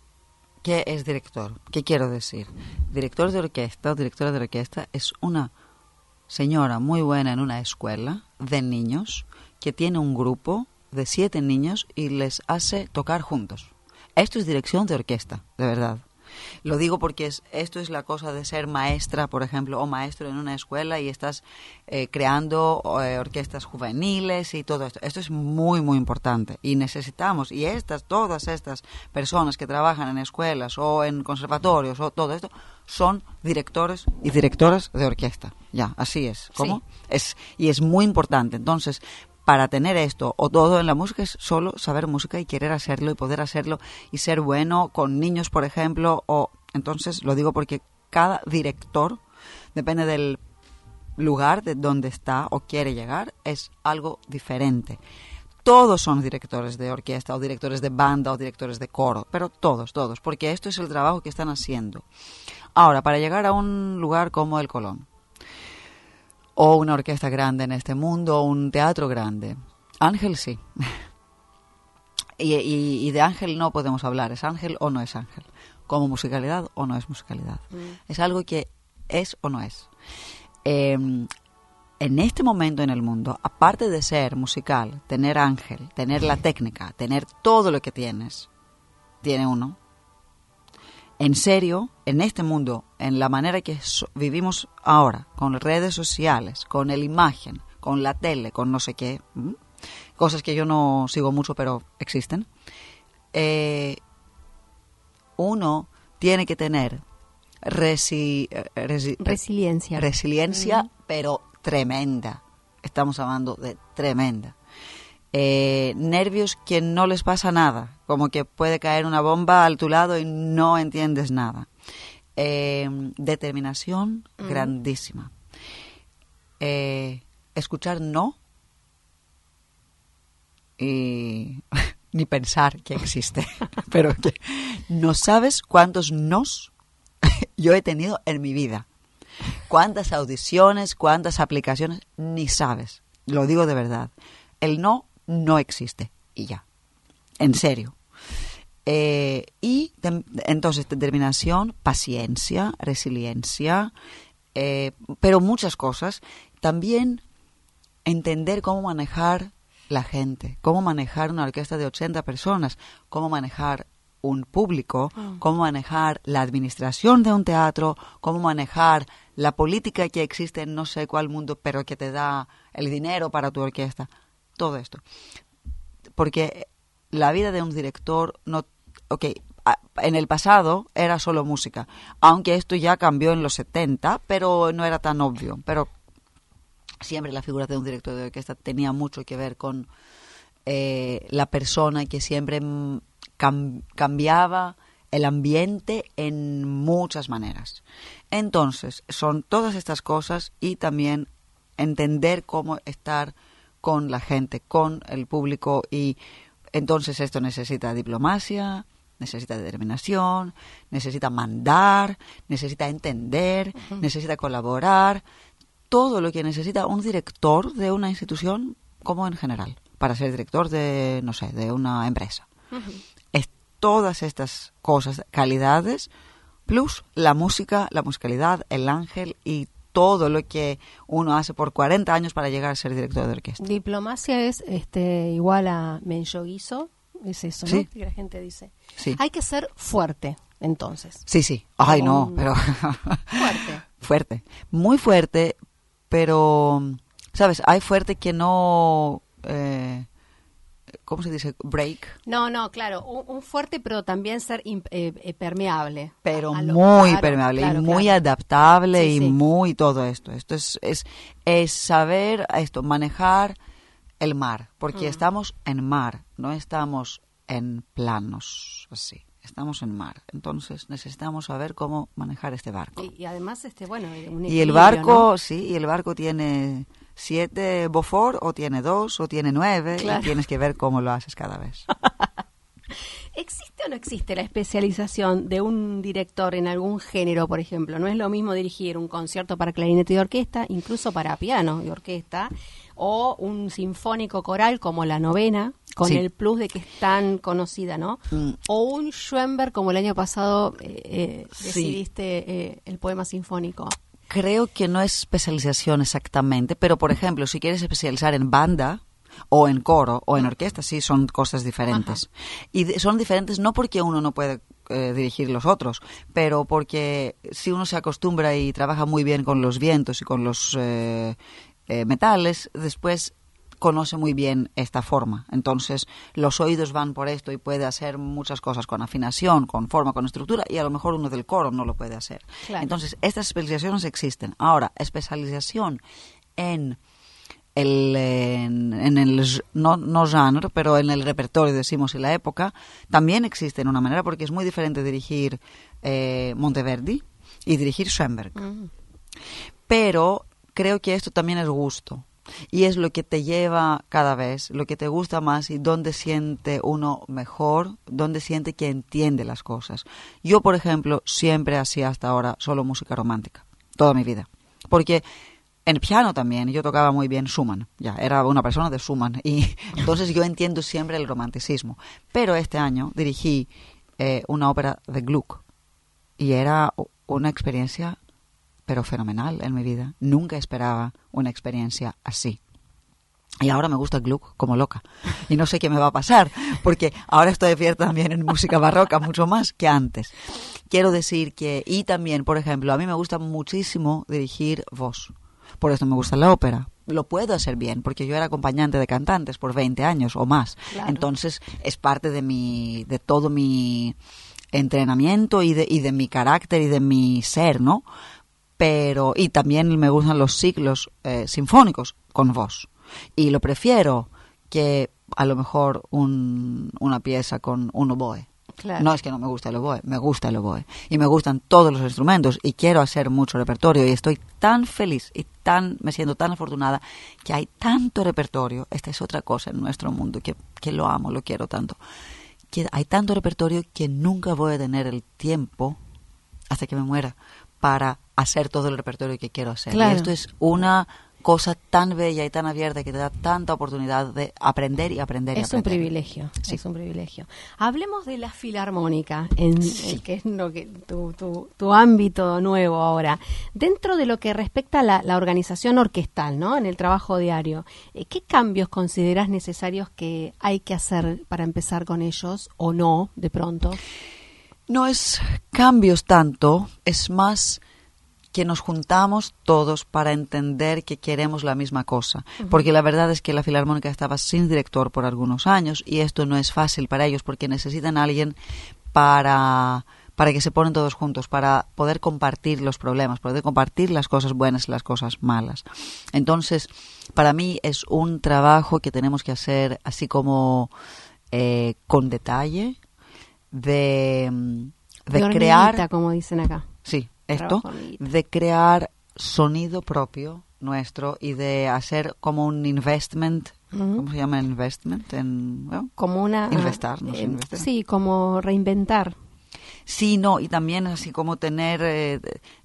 [SPEAKER 3] que es director. ¿Qué quiero decir? Director de orquesta o directora de orquesta es una señora muy buena en una escuela de niños que tiene un grupo de siete niños y les hace tocar juntos. Esto es dirección de orquesta, de verdad. Lo digo porque es, esto es la cosa de ser maestra, por ejemplo, o maestro en una escuela y estás eh, creando eh, orquestas juveniles y todo esto. Esto es muy, muy importante y necesitamos, y estas, todas estas personas que trabajan en escuelas o en conservatorios o todo esto, son directores y directoras de orquesta. Ya, así es. ¿Cómo? Sí. Es, y es muy importante. Entonces, para tener esto, o todo en la música, es solo saber música y querer hacerlo y poder hacerlo y ser bueno con niños, por ejemplo. O entonces lo digo porque cada director, depende del lugar de donde está o quiere llegar, es algo diferente. Todos son directores de orquesta o directores de banda o directores de coro, pero todos, todos, porque esto es el trabajo que están haciendo. Ahora, para llegar a un lugar como el Colón, o una orquesta grande en este mundo, o un teatro grande. Ángel sí. y, y, y de ángel no podemos hablar. ¿Es ángel o no es ángel? Como musicalidad o no es musicalidad. Mm. Es algo que es o no es. Eh, en este momento en el mundo, aparte de ser musical, tener ángel, tener la técnica, tener todo lo que tienes, tiene uno. En serio, en este mundo, en la manera que so- vivimos ahora, con redes sociales, con la imagen, con la tele, con no sé qué, ¿m? Cosas que yo no sigo mucho, pero existen, eh, uno tiene que tener resi- resi-
[SPEAKER 2] resiliencia,
[SPEAKER 3] resiliencia, mm. pero tremenda. Estamos hablando de tremenda. Eh, nervios que no les pasa nada, como que puede caer una bomba a tu lado y no entiendes nada. Eh, determinación mm. grandísima. Eh, escuchar no y ni pensar que existe, pero que no sabes cuántos nos yo he tenido en mi vida, cuántas audiciones, cuántas aplicaciones, ni sabes. Lo digo de verdad. El no no existe y ya, en serio. Eh, y de, entonces determinación, paciencia, resiliencia, eh, pero muchas cosas. También entender cómo manejar la gente, cómo manejar una orquesta de ochenta personas, cómo manejar un público, oh. cómo manejar la administración de un teatro, cómo manejar la política que existe en no sé cuál mundo, pero que te da el dinero para tu orquesta. Todo esto. Porque la vida de un director, no, okay, en el pasado era solo música, aunque esto ya cambió en los setenta, pero no era tan obvio. Pero siempre la figura de un director de orquesta tenía mucho que ver con eh, la persona que siempre cam- cambiaba el ambiente en muchas maneras. Entonces, son todas estas cosas y también entender cómo estar con la gente, con el público, y entonces esto necesita diplomacia, necesita determinación, necesita mandar, necesita entender, uh-huh. necesita colaborar, todo lo que necesita un director de una institución como en general, para ser director de, no sé, de una empresa. Uh-huh. Es todas estas cosas, calidades, plus la música, la musicalidad, el ángel y todo lo que uno hace por cuarenta años para llegar a ser director de orquesta.
[SPEAKER 2] Diplomacia es este igual a menyoguizo, es eso, ¿no?
[SPEAKER 3] Sí.
[SPEAKER 2] Que la gente dice.
[SPEAKER 3] Sí.
[SPEAKER 2] Hay que ser fuerte, entonces.
[SPEAKER 3] Sí, sí. Ay,
[SPEAKER 2] Un...
[SPEAKER 3] no, pero...
[SPEAKER 2] fuerte.
[SPEAKER 3] Fuerte. Muy fuerte, pero, ¿sabes? Hay fuerte que no... Eh, ¿Cómo se dice? Break.
[SPEAKER 2] No, no, claro. Un, un fuerte, pero también ser imp, eh, eh, permeable.
[SPEAKER 3] Pero
[SPEAKER 2] a lo,
[SPEAKER 3] muy
[SPEAKER 2] claro,
[SPEAKER 3] permeable
[SPEAKER 2] claro,
[SPEAKER 3] y muy
[SPEAKER 2] claro.
[SPEAKER 3] adaptable
[SPEAKER 2] Sí,
[SPEAKER 3] y
[SPEAKER 2] sí.
[SPEAKER 3] muy todo esto. Esto es, es, es saber esto, manejar el mar, porque mm. estamos en mar, no estamos en planos así. Estamos en mar, entonces necesitamos saber cómo manejar este barco.
[SPEAKER 2] Y, y además, este, bueno, un
[SPEAKER 3] y el barco,
[SPEAKER 2] ¿no?
[SPEAKER 3] sí, y el barco tiene siete Beaufort, o tiene dos, o tiene nueve, claro. Y tienes que ver cómo lo haces cada vez.
[SPEAKER 2] ¿Existe o no existe la especialización de un director en algún género, por ejemplo? No es lo mismo dirigir un concierto para clarinete y orquesta, incluso para piano y orquesta, o un sinfónico coral como La Novena, con sí. el plus de que es tan conocida, ¿no? Mm. O un Schoenberg como el año pasado eh, eh, decidiste sí. eh, el poema sinfónico.
[SPEAKER 3] Creo que no es especialización exactamente, pero por ejemplo, si quieres especializar en banda o en coro o en orquesta, sí, son cosas diferentes. Ajá. Y de, son diferentes no porque uno no puede eh, dirigir los otros, pero porque si uno se acostumbra y trabaja muy bien con los vientos y con los eh, eh, metales, después conoce muy bien esta forma. Entonces, los oídos van por esto y puede hacer muchas cosas con afinación, con forma, con estructura, y a lo mejor uno del coro no lo puede hacer. Claro. Entonces, estas especializaciones existen. Ahora, especialización en el, en, en el no, no genre, pero en el repertorio, decimos, en la época, también existe en una manera, porque es muy diferente dirigir eh, Monteverdi y dirigir Schoenberg. Mm. Pero creo que esto también es gusto. Y es lo que te lleva cada vez, lo que te gusta más y donde siente uno mejor, donde siente que entiende las cosas. Yo, por ejemplo, siempre hacía hasta ahora solo música romántica, toda mi vida. Porque en piano también yo tocaba muy bien Schumann, ya, era una persona de Schumann. Y entonces yo entiendo siempre el romanticismo. Pero este año dirigí eh, una ópera de Gluck y era una experiencia pero fenomenal en mi vida. Nunca esperaba una experiencia así. Y ahora me gusta Gluck como loca. Y no sé qué me va a pasar, porque ahora estoy abierta también en música barroca, mucho más que antes. Quiero decir que, y también, por ejemplo, a mí me gusta muchísimo dirigir voz. Por esto me gusta la ópera. Lo puedo hacer bien, porque yo era acompañante de cantantes por veinte años o más. Claro. Entonces, es parte de mi, de todo mi entrenamiento y de, y de mi carácter y de mi ser, ¿no? Pero, y también me gustan los ciclos eh, sinfónicos con voz. Y lo prefiero que a lo mejor un, una pieza con un oboe. Claro. No es que no me guste el oboe, me gusta el oboe. Y me gustan todos los instrumentos y quiero hacer mucho repertorio. Y estoy tan feliz y tan me siento tan afortunada que hay tanto repertorio. Esta es otra cosa en nuestro mundo que, que lo amo, lo quiero tanto. Que hay tanto repertorio que nunca voy a tener el tiempo hasta que me muera para hacer todo el repertorio que quiero hacer. Claro. Y esto es una cosa tan bella y tan abierta que te da tanta oportunidad de aprender y aprender y
[SPEAKER 2] es
[SPEAKER 3] aprender.
[SPEAKER 2] Un privilegio, sí. Es un privilegio. Hablemos de la filarmónica, en, sí. el que es lo que, tu, tu, tu ámbito nuevo ahora. Dentro de lo que respecta a la, la organización orquestal, ¿no? En el trabajo diario, ¿qué cambios consideras necesarios que hay que hacer para empezar con ellos o no, de pronto?
[SPEAKER 3] No es cambios tanto, es más que nos juntamos todos para entender que queremos la misma cosa. Uh-huh. Porque la verdad es que la Filarmónica estaba sin director por algunos años y esto no es fácil para ellos porque necesitan a alguien para, para que se ponen todos juntos, para poder compartir los problemas, poder compartir las cosas buenas y las cosas malas. Entonces, para mí es un trabajo que tenemos que hacer así como eh, con detalle, de de,
[SPEAKER 2] de
[SPEAKER 3] crear,
[SPEAKER 2] como dicen acá.
[SPEAKER 3] Sí, esto, de crear sonido propio nuestro y de hacer como un investment. Uh-huh. ¿Cómo se llama investment? En, bueno,
[SPEAKER 2] como una...
[SPEAKER 3] Investar, no sé,
[SPEAKER 2] eh,
[SPEAKER 3] investar.
[SPEAKER 2] Sí, como reinventar.
[SPEAKER 3] Sí, no, y también así como tener, eh,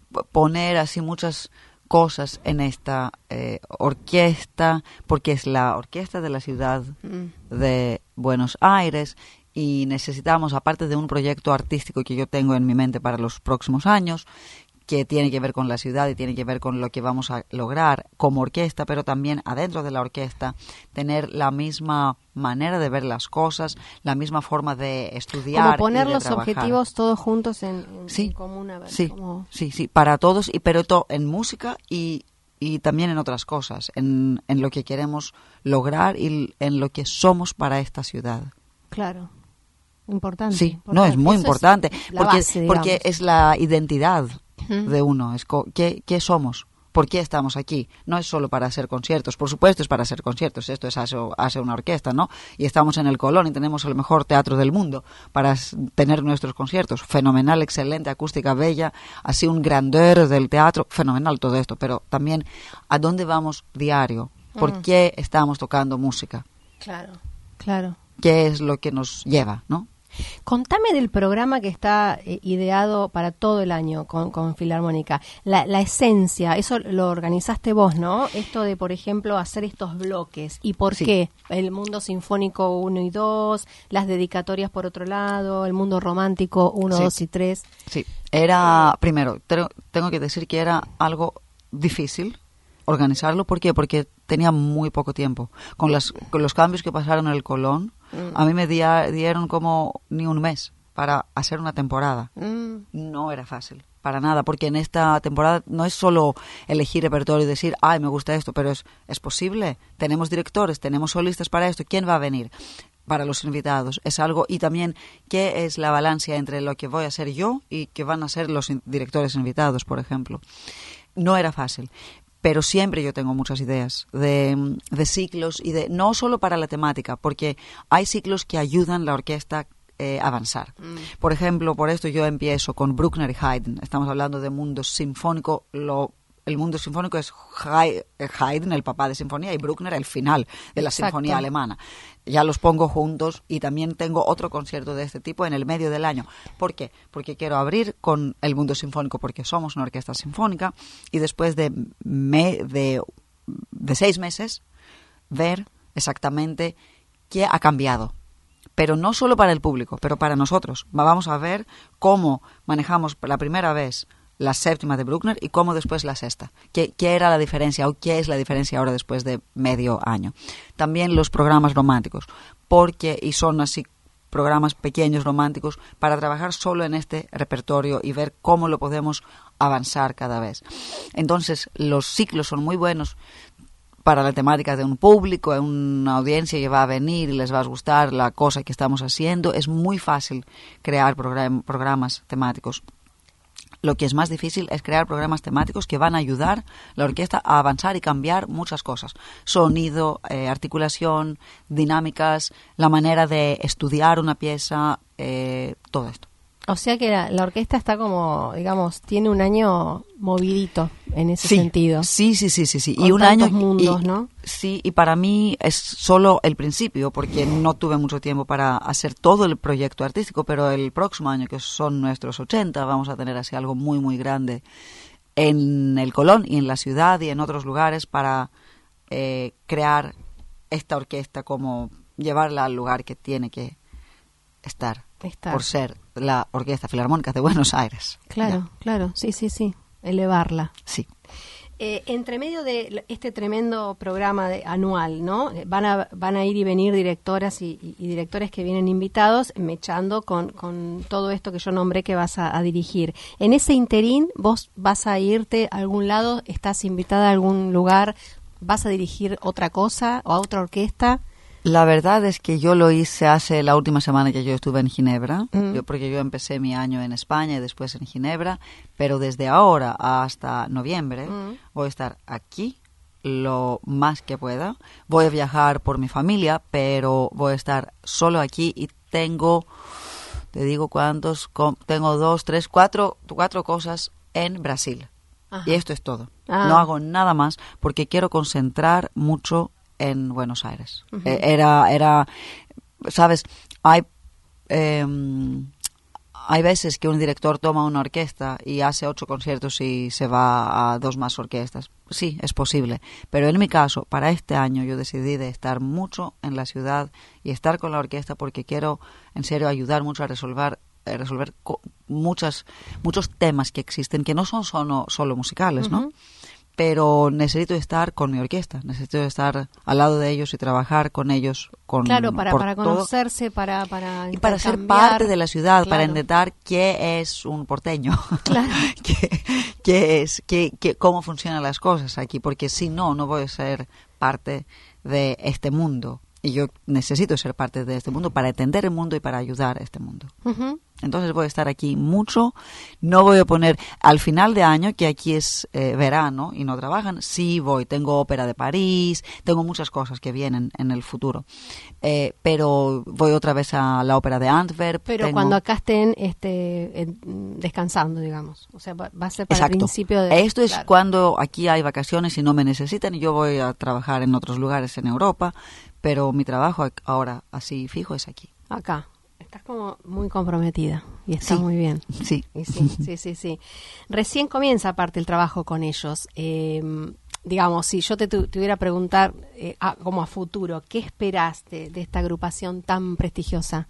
[SPEAKER 3] poner así muchas cosas en esta eh, orquesta, porque es la orquesta de la ciudad mm. de Buenos Aires y necesitamos, aparte de un proyecto artístico que yo tengo en mi mente para los próximos años, que tiene que ver con la ciudad y tiene que ver con lo que vamos a lograr como orquesta, pero también adentro de la orquesta tener la misma manera de ver las cosas, la misma forma de estudiar.
[SPEAKER 2] Como poner
[SPEAKER 3] y de
[SPEAKER 2] los
[SPEAKER 3] trabajar.
[SPEAKER 2] Objetivos todos juntos en, en,
[SPEAKER 3] sí,
[SPEAKER 2] en común. A ver,
[SPEAKER 3] sí,
[SPEAKER 2] como...
[SPEAKER 3] sí, sí, para todos, y pero to, en música y, y también en otras cosas, en, en lo que queremos lograr y en lo que somos para esta ciudad.
[SPEAKER 2] Claro. Importante.
[SPEAKER 3] Sí,
[SPEAKER 2] importante.
[SPEAKER 3] No, es muy
[SPEAKER 2] Eso
[SPEAKER 3] importante,
[SPEAKER 2] es
[SPEAKER 3] porque,
[SPEAKER 2] base,
[SPEAKER 3] porque es la identidad
[SPEAKER 2] uh-huh.
[SPEAKER 3] de uno, es co- ¿qué, ¿qué somos? ¿Por qué estamos aquí? No es solo para hacer conciertos, por supuesto es para hacer conciertos, esto es hace, hace una orquesta, ¿no? Y estamos en el Colón y tenemos el mejor teatro del mundo para s- tener nuestros conciertos, fenomenal, excelente, acústica bella, así un grandeur del teatro, fenomenal todo esto, pero también ¿a dónde vamos diario? ¿Por uh-huh. qué estamos tocando música?
[SPEAKER 2] Claro, claro.
[SPEAKER 3] ¿Qué es lo que nos lleva, no?
[SPEAKER 2] Contame del programa que está eh, ideado para todo el año con, con Filarmónica. La, la esencia, eso lo organizaste vos, ¿no? Esto de, por ejemplo, hacer estos bloques. ¿Y por sí. qué? El mundo sinfónico uno y dos, las dedicatorias por otro lado, el mundo romántico uno, dos sí. y tres.
[SPEAKER 3] Sí, era, primero, te, tengo que decir que era algo difícil organizarlo. ¿Por qué? Porque tenía muy poco tiempo. Con, las, con los cambios que pasaron en el Colón, mm. a mí me di, dieron como ni un mes para hacer una temporada. Mm. No era fácil, para nada, porque en esta temporada no es solo elegir repertorio y decir, ay, me gusta esto, pero es, es posible. Tenemos directores, tenemos solistas para esto. ¿Quién va a venir? Para los invitados. Es algo, y también, ¿qué es la balanza entre lo que voy a hacer yo y que van a ser los in- directores invitados, por ejemplo? No era fácil. Pero siempre yo tengo muchas ideas de, de ciclos y de no solo para la temática, porque hay ciclos que ayudan a la orquesta eh, a avanzar. Mm. Por ejemplo, por esto yo empiezo con Bruckner y Haydn. Estamos hablando de mundo sinfónico. Lo, el mundo sinfónico es Haydn, el papá de sinfonía, y Bruckner, el final de la
[SPEAKER 2] Exacto.
[SPEAKER 3] sinfonía alemana. Ya los pongo juntos y también tengo otro concierto de este tipo en el medio del año. ¿Por qué? Porque quiero abrir con el mundo sinfónico porque somos una orquesta sinfónica y después de, me, de, de seis meses ver exactamente qué ha cambiado. Pero no solo para el público, pero para nosotros. Vamos a ver cómo manejamos por la primera vez la séptima de Bruckner y cómo después la sexta. ¿Qué, qué era la diferencia o qué es la diferencia ahora después de medio año? También los programas románticos, porque, y son así programas pequeños románticos, para trabajar solo en este repertorio y ver cómo lo podemos avanzar cada vez. Entonces, los ciclos son muy buenos para la temática de un público, de una audiencia que va a venir y les va a gustar la cosa que estamos haciendo. Es muy fácil crear program- programas temáticos. Lo que es más difícil es crear programas temáticos que van a ayudar a la orquesta a avanzar y cambiar muchas cosas. Sonido, eh, articulación, dinámicas, la manera de estudiar una pieza, eh, todo esto.
[SPEAKER 2] O sea que la, la orquesta está como, digamos, tiene un año movidito en ese
[SPEAKER 3] sí,
[SPEAKER 2] sentido.
[SPEAKER 3] Sí, sí, sí, sí, sí.
[SPEAKER 2] Con
[SPEAKER 3] y un año
[SPEAKER 2] mundos,
[SPEAKER 3] y,
[SPEAKER 2] ¿no?
[SPEAKER 3] Sí, y para mí es solo el principio, porque no tuve mucho tiempo para hacer todo el proyecto artístico, pero el próximo año, que son nuestros ochenta, vamos a tener así algo muy, muy grande en el Colón y en la ciudad y en otros lugares para eh, crear esta orquesta, como llevarla al lugar que tiene que estar. Estar. Por ser la Orquesta Filarmónica de Buenos Aires.
[SPEAKER 2] Claro, ya. claro, sí, sí, sí, elevarla.
[SPEAKER 3] Sí.
[SPEAKER 2] Eh, entre medio de este tremendo programa de, anual, ¿no? Van a, van a ir y venir directoras y, y, y directores que vienen invitados, mechando con, con todo esto que yo nombré que vas a, a dirigir. En ese interín, vos vas a irte a algún lado, estás invitada a algún lugar, vas a dirigir otra cosa o a otra orquesta.
[SPEAKER 3] La verdad es que yo lo hice hace la última semana que yo estuve en Ginebra, mm. yo, porque yo empecé mi año en España y después en Ginebra, pero desde ahora hasta noviembre mm. voy a estar aquí lo más que pueda. Voy a viajar por mi familia, pero voy a estar solo aquí y tengo, te digo cuántos, com, tengo dos, tres, cuatro, cuatro cosas en Brasil. Ajá. Y esto es todo. Ah. No hago nada más porque quiero concentrar mucho en Buenos Aires. Uh-huh. Eh, era, era, sabes, hay, eh, hay veces que un director toma una orquesta y hace ocho conciertos y se va a dos más orquestas. Sí, es posible. Pero en mi caso, para este año yo decidí de estar mucho en la ciudad y estar con la orquesta porque quiero, en serio, ayudar mucho a resolver resolver co- muchas muchos temas que existen que no son solo, solo musicales, ¿no? Uh-huh. Pero necesito estar con mi orquesta, necesito estar al lado de ellos y trabajar con ellos. Con,
[SPEAKER 2] claro, para, para conocerse, para, para
[SPEAKER 3] y para ser parte de la ciudad, claro. Para entender qué es un porteño,
[SPEAKER 2] claro.
[SPEAKER 3] qué, qué es, qué, qué, cómo funcionan las cosas aquí, porque si no, no voy a ser parte de este mundo. Y yo necesito ser parte de este mundo para entender el mundo y para ayudar a este mundo. Uh-huh. Entonces voy a estar aquí mucho. No voy a poner al final de año, que aquí es eh, verano y no trabajan. Sí voy. Tengo ópera de París. Tengo muchas cosas que vienen en el futuro. Eh, pero voy otra vez a la ópera de Antwerp.
[SPEAKER 2] Pero
[SPEAKER 3] tengo...
[SPEAKER 2] cuando acá estén este, eh, descansando, digamos. O sea, va, va a ser para
[SPEAKER 3] Exacto.
[SPEAKER 2] el principio de...
[SPEAKER 3] Esto es
[SPEAKER 2] claro.
[SPEAKER 3] Cuando aquí hay vacaciones y no me necesitan. Y yo voy a trabajar en otros lugares en Europa. Pero mi trabajo ahora así fijo es aquí.
[SPEAKER 2] Acá. Estás como muy comprometida y está sí, muy bien.
[SPEAKER 3] Sí.
[SPEAKER 2] Y sí, sí, sí, sí. Recién comienza aparte el trabajo con ellos. Eh, digamos, si yo te tuviera que preguntar eh, a, como a futuro, ¿qué esperás de, de esta agrupación tan prestigiosa?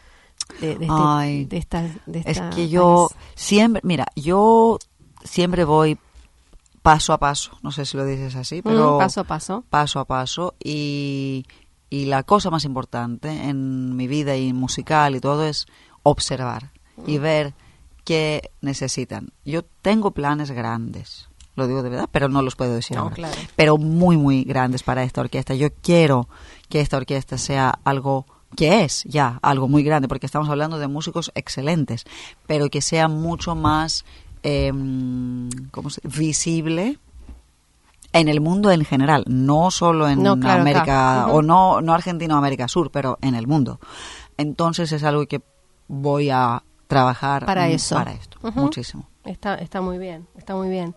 [SPEAKER 2] De, de, este,
[SPEAKER 3] Ay,
[SPEAKER 2] de esta, de esta
[SPEAKER 3] es que yo país? siempre, mira, yo siempre voy paso a paso, no sé si lo dices así, pero
[SPEAKER 2] mm, paso a paso.
[SPEAKER 3] Paso a paso y, y la cosa más importante en mi vida y musical y todo es observar mm. y ver qué necesitan. Yo tengo planes grandes, lo digo de verdad, pero no los puedo decir
[SPEAKER 2] no,
[SPEAKER 3] ahora.
[SPEAKER 2] Claro.
[SPEAKER 3] Pero muy, muy grandes para esta orquesta. Yo quiero que esta orquesta sea algo que es ya algo muy grande, porque estamos hablando de músicos excelentes, pero que sea mucho más... Eh, ¿cómo se, visible en el mundo en general, no solo en
[SPEAKER 2] no, claro,
[SPEAKER 3] América
[SPEAKER 2] uh-huh.
[SPEAKER 3] o no no Argentina o América Sur, pero en el mundo. Entonces es algo que voy a trabajar
[SPEAKER 2] para eso,
[SPEAKER 3] para esto, uh-huh. muchísimo.
[SPEAKER 2] Está está muy bien, está muy bien.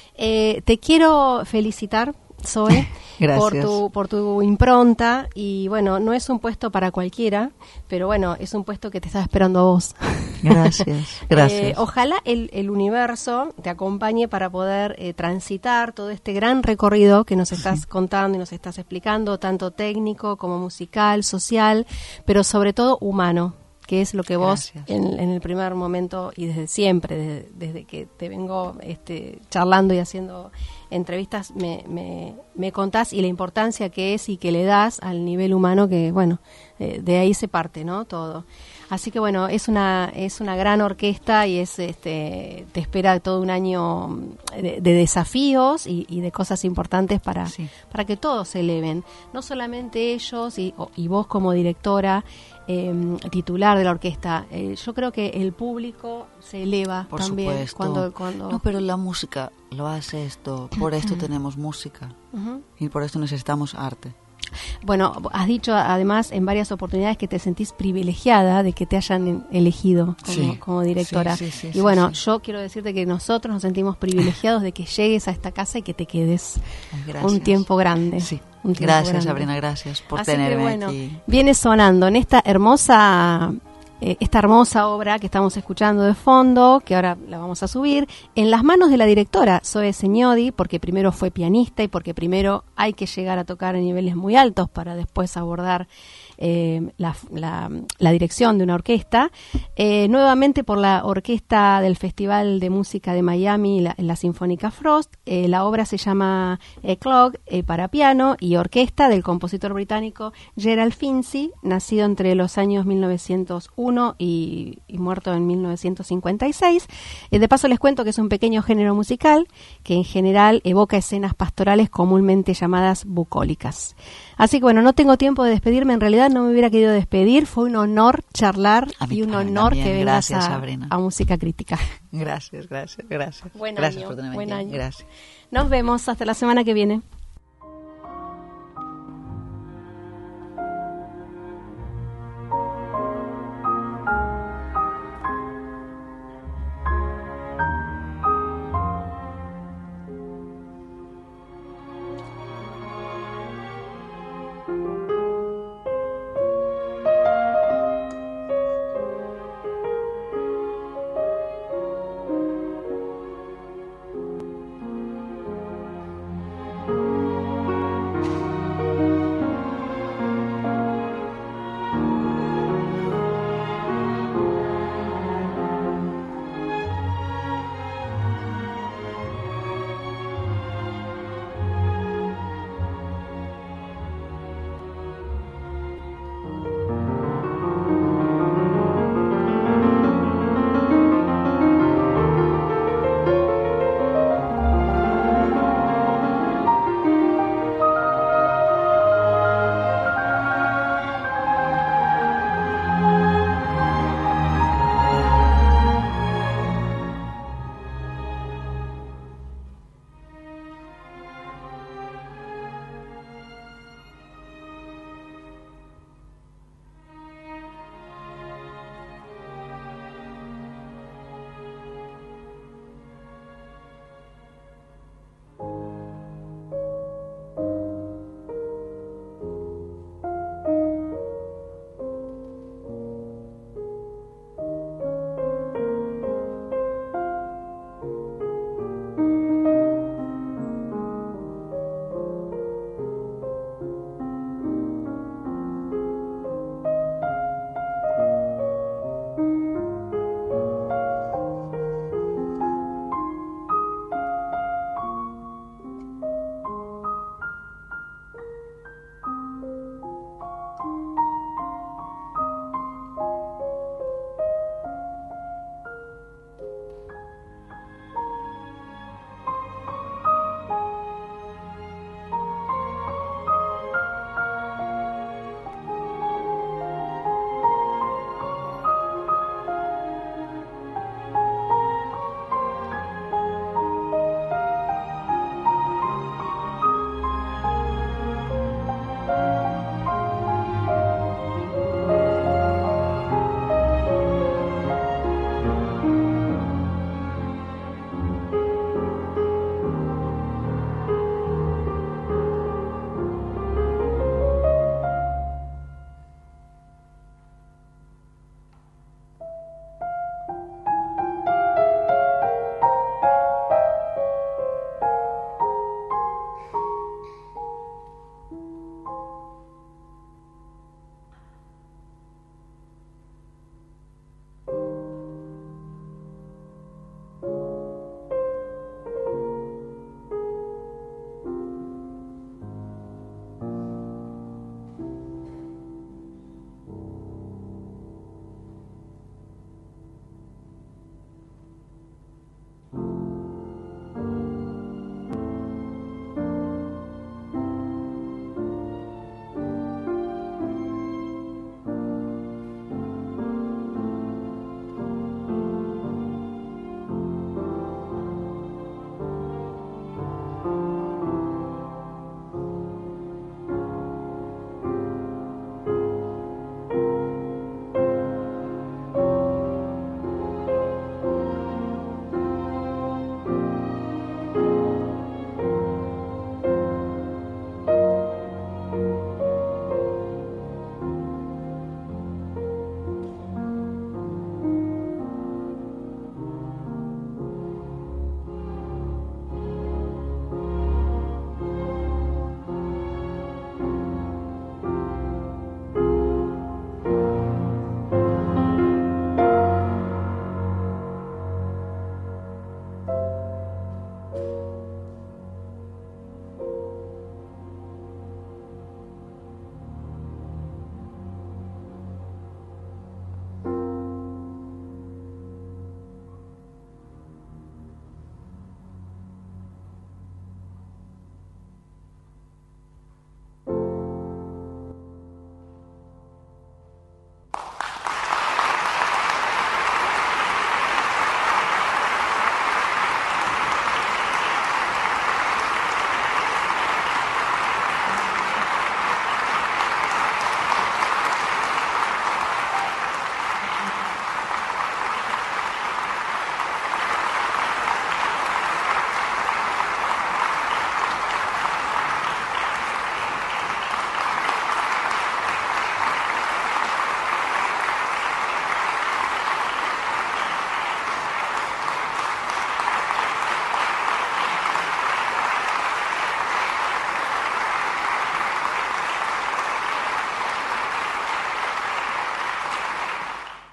[SPEAKER 2] Eh, te quiero felicitar, Zoe, por tu, por tu impronta y bueno, no es un puesto para cualquiera, pero bueno, es un puesto que te está esperando a vos.
[SPEAKER 3] Gracias, gracias.
[SPEAKER 2] Eh, ojalá el, el universo te acompañe para poder eh, transitar todo este gran recorrido que nos estás sí. contando y nos estás explicando, tanto técnico como musical, social, pero sobre todo humano, que es lo que vos en, en el primer momento y desde siempre, desde, desde que te vengo este, charlando y haciendo entrevistas, me, me, me contás y la importancia que es y que le das al nivel humano, que bueno, eh, de ahí se parte, ¿no? Todo. Así que bueno, es una es una gran orquesta y es este te espera todo un año de, de desafíos y, y de cosas importantes para, sí. para que todos se eleven, no solamente ellos y, y vos como directora eh, titular de la orquesta. Eh, yo creo que el público se eleva
[SPEAKER 3] por
[SPEAKER 2] también
[SPEAKER 3] supuesto.
[SPEAKER 2] cuando cuando
[SPEAKER 3] no, pero la música lo hace esto, por esto tenemos música uh-huh. y por esto necesitamos arte.
[SPEAKER 2] Bueno, has dicho además en varias oportunidades que te sentís privilegiada de que te hayan elegido como,
[SPEAKER 3] sí,
[SPEAKER 2] como directora.
[SPEAKER 3] Sí, sí, sí,
[SPEAKER 2] y
[SPEAKER 3] sí,
[SPEAKER 2] bueno,
[SPEAKER 3] sí.
[SPEAKER 2] yo quiero decirte que nosotros nos sentimos privilegiados de que llegues a esta casa y que te quedes
[SPEAKER 3] gracias.
[SPEAKER 2] un tiempo grande.
[SPEAKER 3] Sí.
[SPEAKER 2] Un tiempo
[SPEAKER 3] gracias,
[SPEAKER 2] grande.
[SPEAKER 3] Sabrina, gracias por
[SPEAKER 2] Así
[SPEAKER 3] tenerme
[SPEAKER 2] que, bueno,
[SPEAKER 3] aquí.
[SPEAKER 2] Viene sonando en esta hermosa... Eh, esta hermosa obra que estamos escuchando de fondo, que ahora la vamos a subir, en las manos de la directora Zoe Señodi, porque primero fue pianista y porque primero hay que llegar a tocar a niveles muy altos para después abordar eh, la, la, la dirección de una orquesta, eh, nuevamente por la orquesta del Festival de Música de Miami, la, la Sinfónica Frost. Eh, la obra se llama eh, Clog, eh, para piano y orquesta del compositor británico Gerald Finzi, nacido entre los años mil novecientos uno y, y muerto en mil novecientos cincuenta y seis. Eh, de paso les cuento que es un pequeño género musical que en general evoca escenas pastorales comúnmente llamadas bucólicas. Así que bueno, no tengo tiempo de despedirme, en realidad no me hubiera querido despedir, fue un honor charlar y un honor
[SPEAKER 3] también.
[SPEAKER 2] que vengas
[SPEAKER 3] gracias,
[SPEAKER 2] a, a Música Crítica.
[SPEAKER 3] Gracias, gracias, gracias.
[SPEAKER 2] Buen
[SPEAKER 3] gracias
[SPEAKER 2] año,
[SPEAKER 3] por tenerme
[SPEAKER 2] buen
[SPEAKER 3] aquí.
[SPEAKER 2] año.
[SPEAKER 3] Gracias.
[SPEAKER 2] Nos vemos hasta la semana que viene.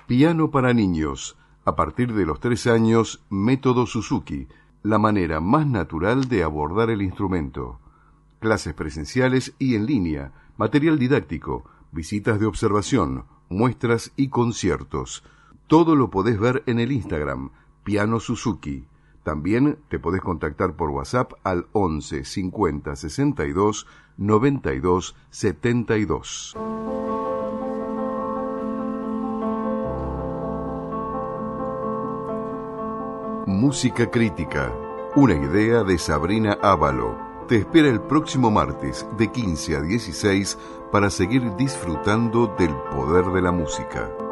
[SPEAKER 1] Piano para niños. A partir de los tres años, método Suzuki, la manera más natural de abordar el instrumento. Clases presenciales y en línea, material didáctico, visitas de observación, muestras y conciertos. Todo lo podés ver en el Instagram, Piano Suzuki. También te podés contactar por WhatsApp al once cincuenta sesenta y dos noventa y dos setenta y dos. Música crítica, una idea de Sabrina Ávalo. Te espera el próximo martes de quince a dieciséis para seguir disfrutando del poder de la música.